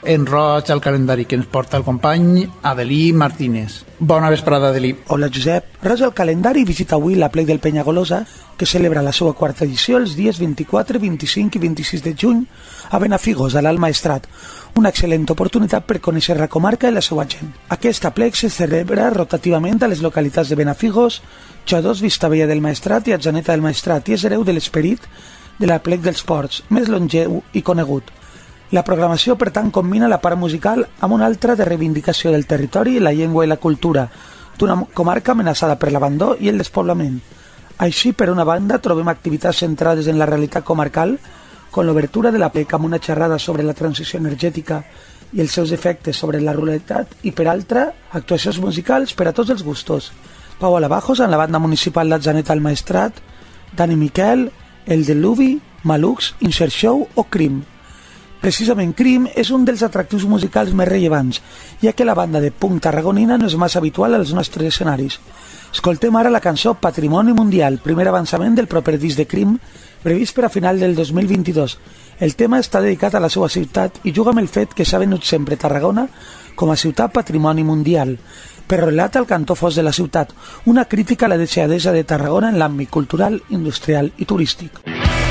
S18: en roig al calendari, que ens porta el company Adelí Martínez. Bona vesprada, Adelí.
S2: Hola, Josep. Roig al calendari visita avui la plec del Penyagolosa, que celebra la seva quarta edició els dies vint-i-quatre, vint-i-cinc i vint-i-sis de juny a Benafigos, a l'Alt Maestrat. Una excel·lent oportunitat per conèixer la comarca i la seva gent. Aquesta plec se celebra rotativament a les localitats de Benafigos, Xodos, Vistabella del Maestrat i Atzeneta del Maestrat, i és hereu de l'esperit de la plec dels ports, més longeu i conegut. La programació, per tant, combina la part musical amb una altra de reivindicació del territori, la llengua i la cultura, d'una comarca amenaçada per l'abandó i el despoblament. Així, per una banda, trobem activitats centrades en la realitat comarcal, com l'obertura de la plec amb una xerrada sobre la transició energètica i els seus efectes sobre la ruralitat, i per altra, actuacions musicals per a tots els gustos. Pau Alabajos amb la banda municipal d'Atzeneta al Maestrat, Dani Miquel, El Deluvi, Malux, Insert Show o Crim. Precisament Crim és un dels atractius musicals més rellevants, ja que la banda de punk tarragonina no és massa habitual als nostres escenaris. Escoltem ara la cançó Patrimoni Mundial, primer avançament del proper disc de Crim, previst per a final del dos mil vint-i-dos. El tema està dedicat a la seva ciutat i juga amb el fet que s'ha venut sempre Tarragona com a ciutat patrimoni mundial, però relata el cantó fos de la ciutat, una crítica a la deixadesa de Tarragona en l'àmbit cultural, industrial i turístic.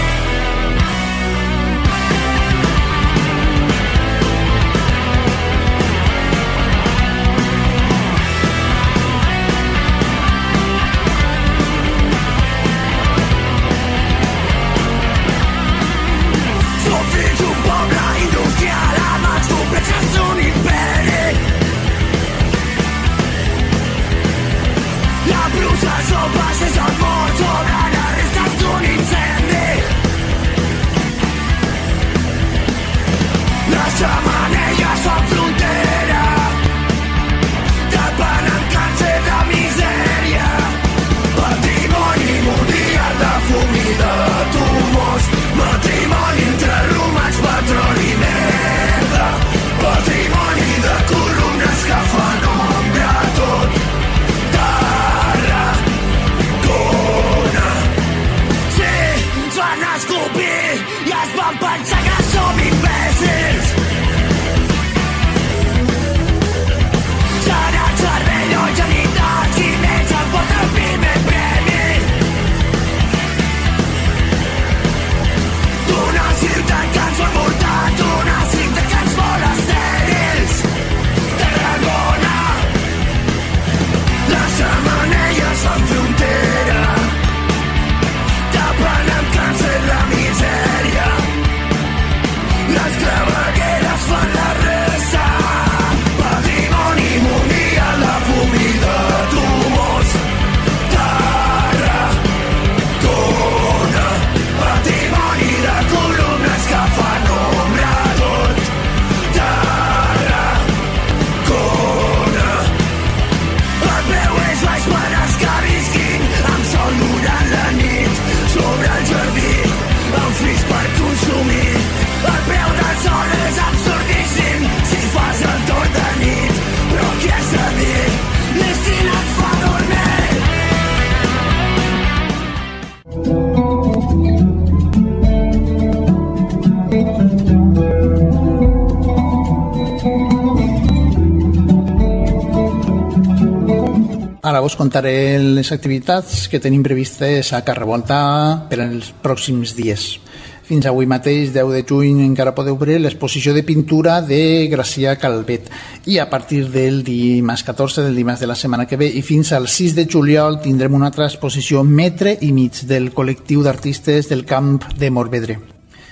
S18: Ara us contaré les activitats que tenim previstes a Carrevolta per als pròxims dies. Fins avui mateix, deu de juny, encara podeu veure l'exposició de pintura de Gracià Calvet. I a partir del dimarts catorze, del dimarts de la setmana que ve, i fins al sis de juliol tindrem una altra exposició metre i mig del col·lectiu d'artistes del Camp de Morvedre.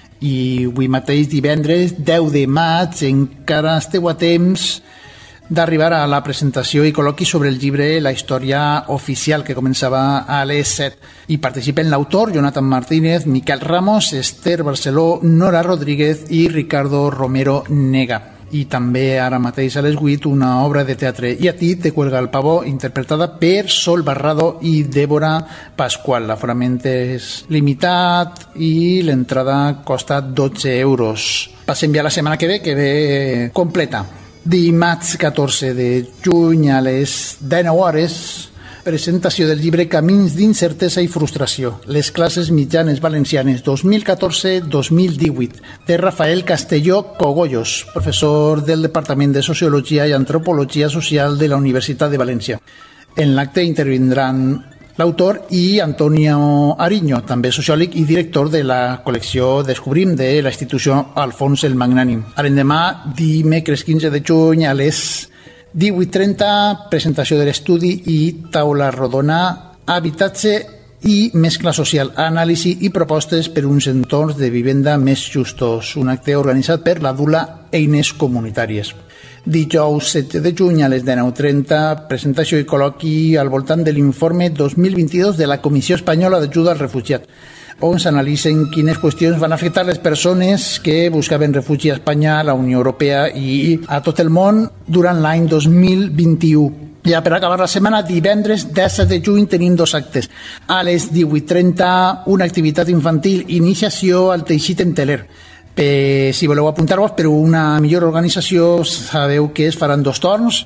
S18: I avui mateix, divendres, deu de maig, encara esteu a temps d'arribar a la presentació i col·loqui sobre el llibre La història oficial, que començava a les set. Hi participen l'autor, Jonathan Martínez, Miquel Ramos, Esther Barceló, Nora Rodríguez i Ricardo Romero Nega. I també ara mateix a les vuit una obra de teatre I a ti te cuelga el pavó, interpretada per Sol Barrado i Débora Pascual. L'aforament és limitat i l'entrada costa dotze euros. Passem ja la setmana que ve, que ve completa. Dimarts catorze de juny a les dinou hores Presentació del llibre Camins d'incertesa i frustració, les classes mitjanes valencianes dos mil catorze dos mil divuit, de Rafael Castelló Cogollos, professor del Departament de Sociologia i Antropologia Social de la Universitat de València. En l'acte intervindran l'autor i Antonio Ariño, també sociòleg i director de la col·lecció Descobrim de la institució Alfons el Magnànim. A l'endemà, dimecres quinze de juny, a les divuit trenta, presentació de l'estudi i taula rodona, habitatge i mescla social, anàlisi i propostes per uns entorns de vivenda més justos. Un acte organitzat per la Dula Eines Comunitàries. Dijous setze de juny a les dinou trenta, presentació i col·loqui al voltant de l'informe dos mil vint-i-dos de la Comissió Espanyola d'Ajuda al Refugiat, on s'analitzen quines qüestions van afectar les persones que buscaven refugi a Espanya, a la Unió Europea i a tot el món durant l'any dos mil vint-i-u. Ja per acabar la setmana, divendres disset de juny tenim dos actes. A les divuit trenta, una activitat infantil, iniciació al teixit en teler. Per, si voleu apuntar-vos, per una millor organització, sabeu que es faran dos torns,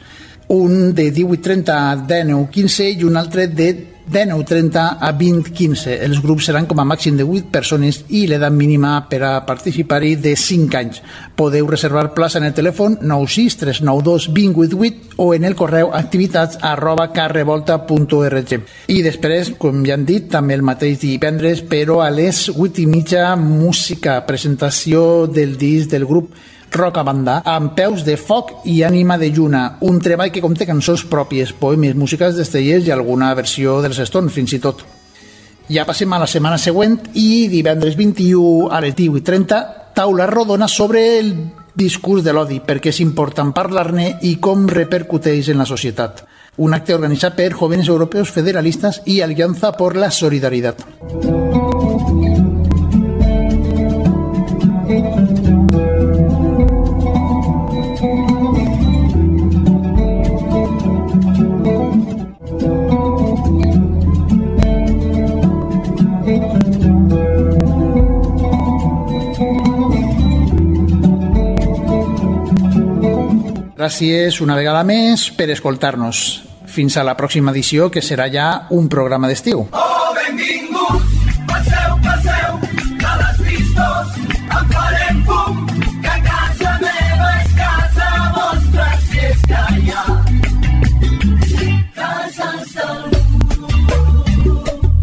S18: un de divuit trenta a dinou quinze i un altre de dinou trenta a vint quinze. Els grups seran com a màxim de vuit persones i l'edat mínima per a participar-hi de cinc anys. Podeu reservar plaça en el telèfon nou sis tres nou dos dos zero vuit vuit o en el correu activitats arroba carrevolta punt org. I després, com ja han dit, també el mateix divendres, però a les vuit i mitja, música, presentació del disc del grup Roca Banda, amb peus de foc i ànima de lluna, un treball que conté cançons pròpies, poemes, músiques d'estellers i alguna versió dels Stones, fins i tot. Ja passem a la setmana següent i divendres vint-i-u a les divuit trenta, taula rodona sobre el discurs de l'odi, perquè és important parlar-ne i com repercuteix en la societat. Un acte organitzat per Jóvenes Europeos Federalistas i Alianza por la Solidaridad. Gràcies una vegada més per escoltar-nos. Fins a la pròxima edició, que serà ja un programa d'estiu.
S7: Oh, benvingut, passeu, passeu, que l'has vistos, en farem fum, que casa meva és casa vostra, si és que hi ha cases d'algú.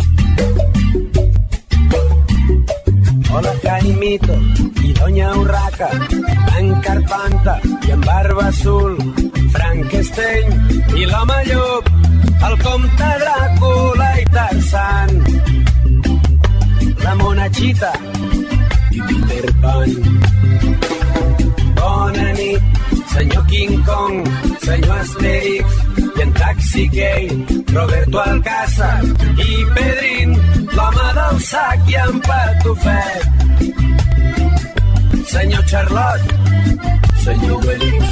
S5: Hola, Caimito i Doña Urraca, en Carpanta i en Barba Azul, Frankenstein i l'home llop, el comte Dràcula i Tarzan, la monachita i Peter Pan. Bona nit, senyor King Kong, senyor Asterix i en Taxi Gay, Roberto Alcázar i Pedrín, l'home del sac i en Patufet. Senyor Charlotte, senyor Obelix.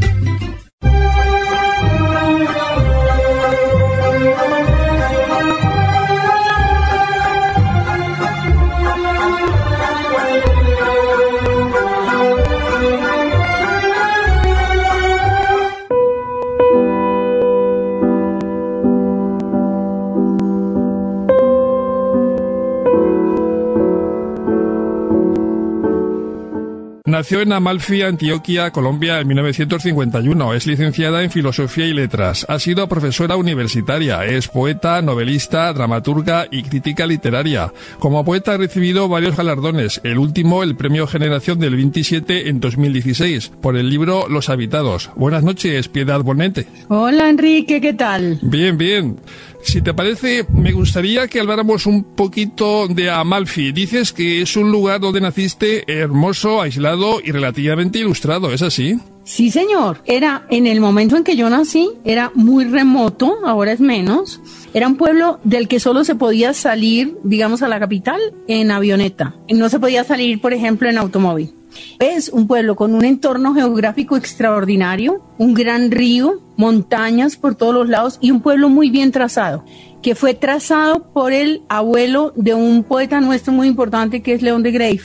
S6: Nació en Amalfi, Antioquia, Colombia, en mil novecientos cincuenta y uno. Es licenciada en Filosofía y Letras. Ha sido profesora universitaria. Es poeta, novelista, dramaturga y crítica literaria. Como poeta ha recibido varios galardones. El último, el Premio Generación del veintisiete en dos mil dieciséis, por el libro Los Habitados. Buenas noches, Piedad Bonete.
S14: Hola, Enrique, ¿qué tal?
S6: Bien, bien. Si te parece, me gustaría que habláramos un poquito de Amalfi. Dices que es un lugar donde naciste hermoso, aislado y relativamente ilustrado, ¿es así?
S14: Sí, señor. Era, en el momento en que yo nací, era muy remoto, ahora es menos. Era un pueblo del que solo se podía salir, digamos, a la capital en avioneta. No se podía salir, por ejemplo, en automóvil. Es un pueblo con un entorno geográfico extraordinario, un gran río, montañas por todos los lados y un pueblo muy bien trazado, que fue trazado por el abuelo de un poeta nuestro muy importante que es León de Greiff.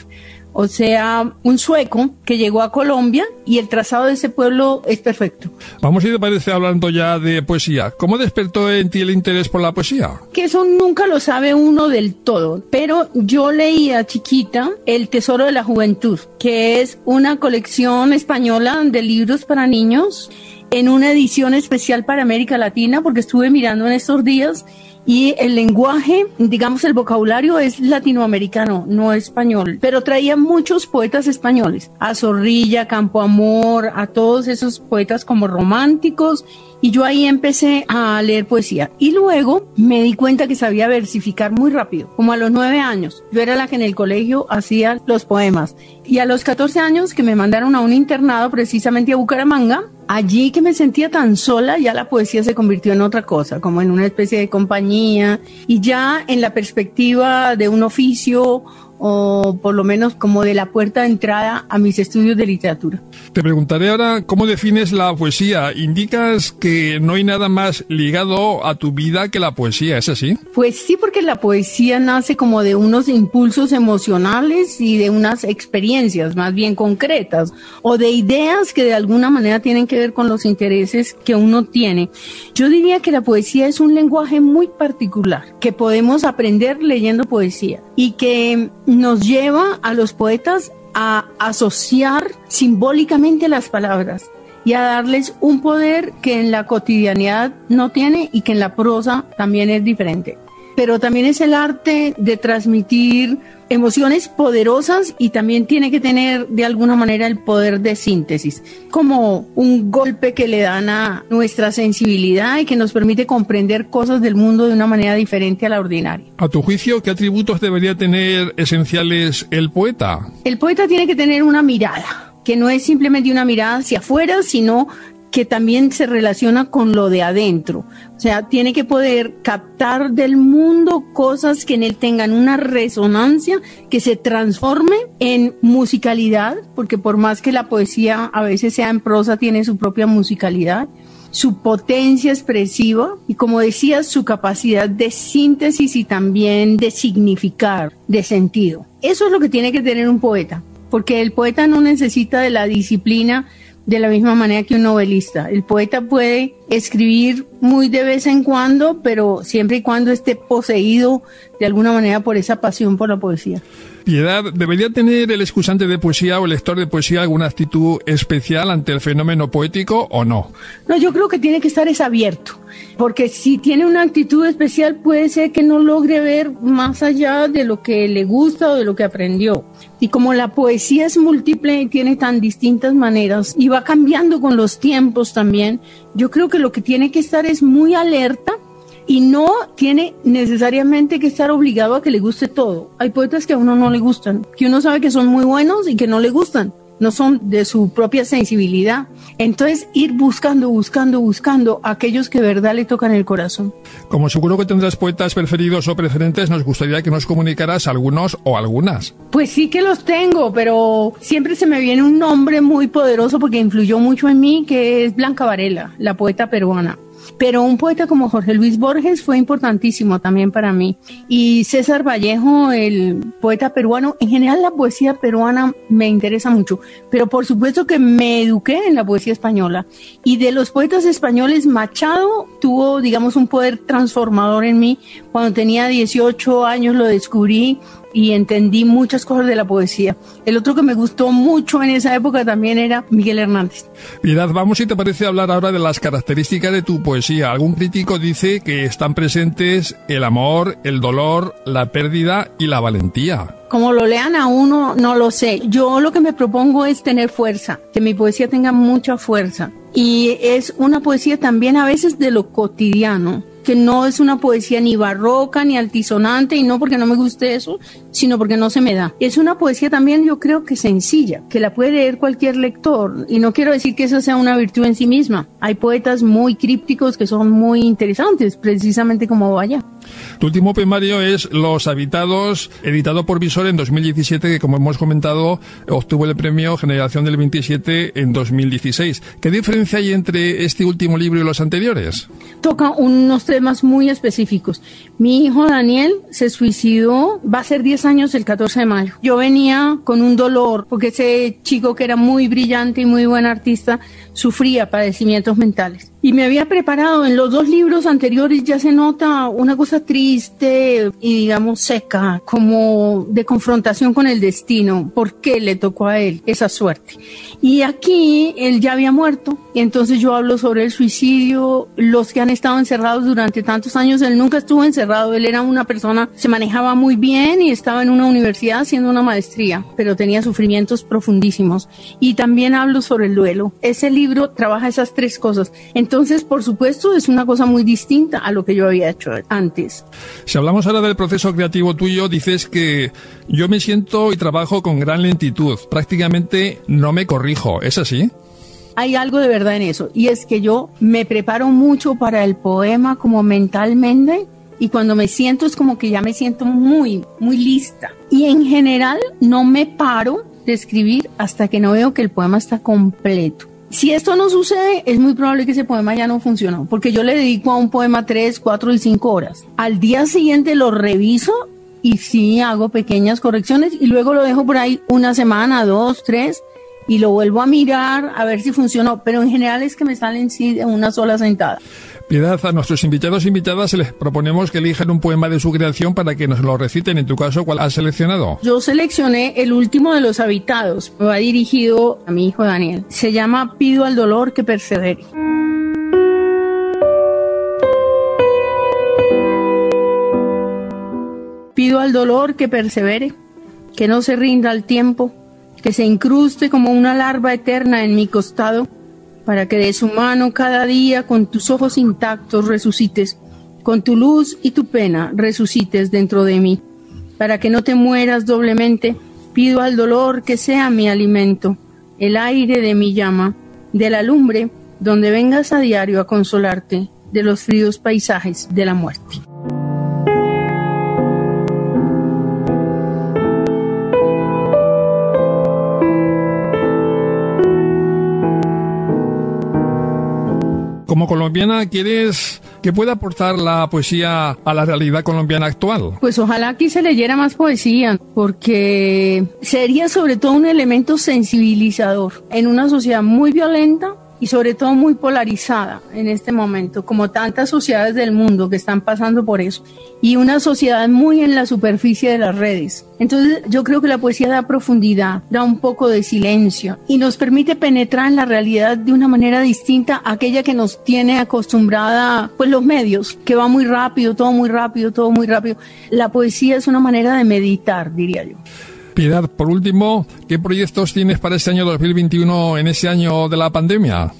S14: o sea, un sueco que llegó a Colombia y el trazado de ese pueblo es perfecto.
S6: Vamos, si te parece, hablando ya de poesía. ¿Cómo despertó en ti el interés por la poesía?
S14: Que eso nunca lo sabe uno del todo, pero yo leía chiquita El Tesoro de la Juventud, que es una colección española de libros para niños en una edición especial para América Latina, porque estuve mirando en estos días y el lenguaje, digamos el vocabulario es latinoamericano, no español, pero traía muchos poetas españoles, a Zorrilla, Campoamor, a todos esos poetas como románticos, y yo ahí empecé a leer poesía. Y luego me di cuenta que sabía versificar muy rápido, como a los nueve años. Yo era la que en el colegio hacía los poemas. Y a los catorce años que me mandaron a un internado precisamente a Bucaramanga, allí que me sentía tan sola, ya la poesía se convirtió en otra cosa, como en una especie de compañía, y ya en la perspectiva de un oficio, o por lo menos como de la puerta de entrada a mis estudios de literatura.
S6: Te preguntaré ahora cómo defines la poesía. Indicas que no hay nada más ligado a tu vida que la poesía, ¿es así?
S14: Pues sí, porque la poesía nace como de unos impulsos emocionales y de unas experiencias más bien concretas, o de ideas que de alguna manera tienen que ver con los intereses que uno tiene. Yo diría que la poesía es un lenguaje muy particular, que podemos aprender leyendo poesía, y que nos lleva a los poetas a asociar simbólicamente las palabras y a darles un poder que en la cotidianidad no tiene y que en la prosa también es diferente. Pero también es el arte de transmitir emociones poderosas y también tiene que tener de alguna manera el poder de síntesis, como un golpe que le dan a nuestra sensibilidad y que nos permite comprender cosas del mundo de una manera diferente a la ordinaria.
S6: A tu juicio, ¿qué atributos debería tener esenciales el poeta?
S14: El poeta tiene que tener una mirada, que no es simplemente una mirada hacia afuera, sino que también se relaciona con lo de adentro. O sea, tiene que poder captar del mundo cosas que en él tengan una resonancia, que se transforme en musicalidad, porque por más que la poesía a veces sea en prosa, tiene su propia musicalidad, su potencia expresiva y, como decía, su capacidad de síntesis y también de significar, de sentido. Eso es lo que tiene que tener un poeta, porque el poeta no necesita de la disciplina de la misma manera que un novelista. El poeta puede escribir muy de vez en cuando, pero siempre y cuando esté poseído de alguna manera por esa pasión por la poesía.
S6: Piedad, ¿debería tener el escuchante de poesía o el lector de poesía alguna actitud especial ante el fenómeno poético o no?
S14: No, yo creo que tiene que estar es abierto, porque si tiene una actitud especial puede ser que no logre ver más allá de lo que le gusta o de lo que aprendió. Y como la poesía es múltiple y tiene tan distintas maneras y va cambiando con los tiempos también, yo creo que lo que tiene que estar es muy alerta y no tiene necesariamente que estar obligado a que le guste todo. Hay poetas que a uno no le gustan, que uno sabe que son muy buenos y que no le gustan, no son de su propia sensibilidad. Entonces, ir buscando, buscando, buscando aquellos que de verdad le tocan el corazón.
S6: Como seguro que tendrás poetas preferidos o preferentes, nos gustaría que nos comunicaras algunos o algunas.
S14: Pues sí que los tengo, pero siempre se me viene un nombre muy poderoso porque influyó mucho en mí, que es Blanca Varela, la poeta peruana. Pero un poeta como Jorge Luis Borges fue importantísimo también para mí. Y César Vallejo, el poeta peruano, en general la poesía peruana me interesa mucho. Pero por supuesto que me eduqué en la poesía española. Y de los poetas españoles, Machado tuvo, digamos, un poder transformador en mí. Cuando tenía dieciocho años lo descubrí y entendí muchas cosas de la poesía. El otro que me gustó mucho en esa época también era Miguel Hernández.
S6: Piedad, vamos, si te parece, hablar ahora de las características de tu poesía. Algún crítico dice que están presentes el amor, el dolor, la pérdida y la valentía.
S14: Como lo lean a uno, no lo sé. Yo lo que me propongo es tener fuerza, que mi poesía tenga mucha fuerza. Y es una poesía también a veces de lo cotidiano, que no es una poesía ni barroca ni altisonante, y no porque no me guste eso, sino porque no se me da. Es una poesía también, yo creo, que sencilla, que la puede leer cualquier lector, y no quiero decir que esa sea una virtud en sí misma. Hay poetas muy crípticos que son muy interesantes, precisamente como Valla.
S6: Tu último poemario es Los Habitados, editado por Visor en dos mil diecisiete, que como hemos comentado, obtuvo el premio Generación del veintisiete en dos mil dieciséis. ¿Qué diferencia hay entre este último libro y los anteriores?
S14: Toca unos temas muy específicos. Mi hijo Daniel se suicidó, va a ser diez años el catorce de mayo. Yo venía con un dolor, porque ese chico que era muy brillante y muy buen artista, sufría padecimientos mentales. Y me había preparado, en los dos libros anteriores ya se nota una cosa triste y digamos seca, como de confrontación con el destino. ¿Por qué le tocó a él esa suerte? Y aquí él ya había muerto, y entonces yo hablo sobre el suicidio, los que han estado encerrados durante tantos años. Él nunca estuvo encerrado, él era una persona, se manejaba muy bien y estaba en una universidad haciendo una maestría, pero tenía sufrimientos profundísimos. Y también hablo sobre el duelo. Ese libro trabaja esas tres cosas. Entonces, por supuesto, es una cosa muy distinta a lo que yo había hecho antes.
S6: Si hablamos ahora del proceso creativo tuyo, dices que yo me siento y trabajo con gran lentitud. Prácticamente no me corrijo. ¿Es así?
S14: Hay algo de verdad en eso, y es que yo me preparo mucho para el poema como mentalmente, y cuando me siento es como que ya me siento muy, muy lista. Y en general no me paro de escribir hasta que no veo que el poema está completo. Si esto no sucede, es muy probable que ese poema ya no funcionó, porque yo le dedico a un poema tres, cuatro y cinco horas. Al día siguiente lo reviso y sí hago pequeñas correcciones, y luego lo dejo por ahí una semana, dos, tres, y lo vuelvo a mirar a ver si funcionó, pero en general es que me salen sí de una sola sentada.
S6: Piedad, a nuestros invitados e invitadas les proponemos que elijan un poema de su creación para que nos lo reciten. En tu caso, ¿cuál has seleccionado?
S14: Yo seleccioné El último de los habitados. Me va dirigido a mi hijo Daniel. Se llama Pido al dolor que persevere. Pido al dolor que persevere, que no se rinda al tiempo, que se incruste como una larva eterna en mi costado, para que de su mano cada día con tus ojos intactos resucites, con tu luz y tu pena resucites dentro de mí. Para que no te mueras doblemente, pido al dolor que sea mi alimento, el aire de mi llama, de la lumbre donde vengas a diario a consolarte de los fríos paisajes de la muerte.
S6: Como colombiana, ¿quieres que pueda aportar la poesía a la realidad colombiana actual?
S14: Pues ojalá aquí se leyera más poesía, porque sería sobre todo un elemento sensibilizador en una sociedad muy violenta y sobre todo muy polarizada en este momento, como tantas sociedades del mundo que están pasando por eso, y una sociedad muy en la superficie de las redes. Entonces yo creo que la poesía da profundidad, da un poco de silencio y nos permite penetrar en la realidad de una manera distinta a aquella que nos tiene acostumbrada pues los medios, que va muy rápido, todo muy rápido, todo muy rápido. La poesía es una manera de meditar, diría yo.
S6: Piedad, por último, ¿qué proyectos tienes para este año dos mil veintiuno, en ese año de la pandemia?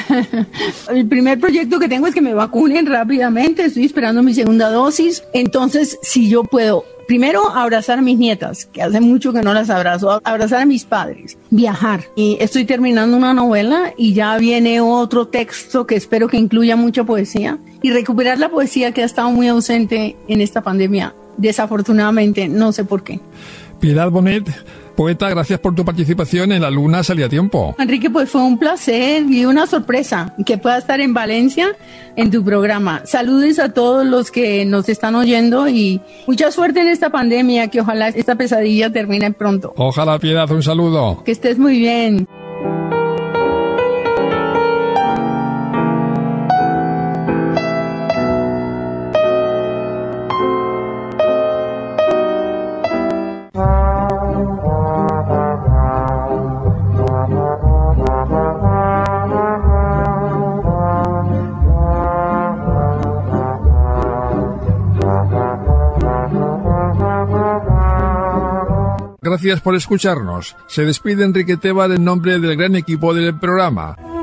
S14: El primer proyecto que tengo es que me vacunen rápidamente, estoy esperando mi segunda dosis, entonces si yo puedo, primero abrazar a mis nietas, que hace mucho que no las abrazo, abrazar a mis padres, viajar, y estoy terminando una novela y ya viene otro texto que espero que incluya mucha poesía, y recuperar la poesía que ha estado muy ausente en esta pandemia, desafortunadamente, no sé por qué.
S6: Piedad Bonet, poeta, gracias por tu participación en La Luna Sale a Tiempo.
S14: Enrique, pues fue un placer y una sorpresa que pueda estar en Valencia en tu programa. Saludes a todos los que nos están oyendo y mucha suerte en esta pandemia, que ojalá esta pesadilla termine pronto.
S6: Ojalá, Piedad, un saludo.
S14: Que estés muy bien.
S6: Gracias por escucharnos. Se despide Enrique Tebar en nombre del gran equipo del programa.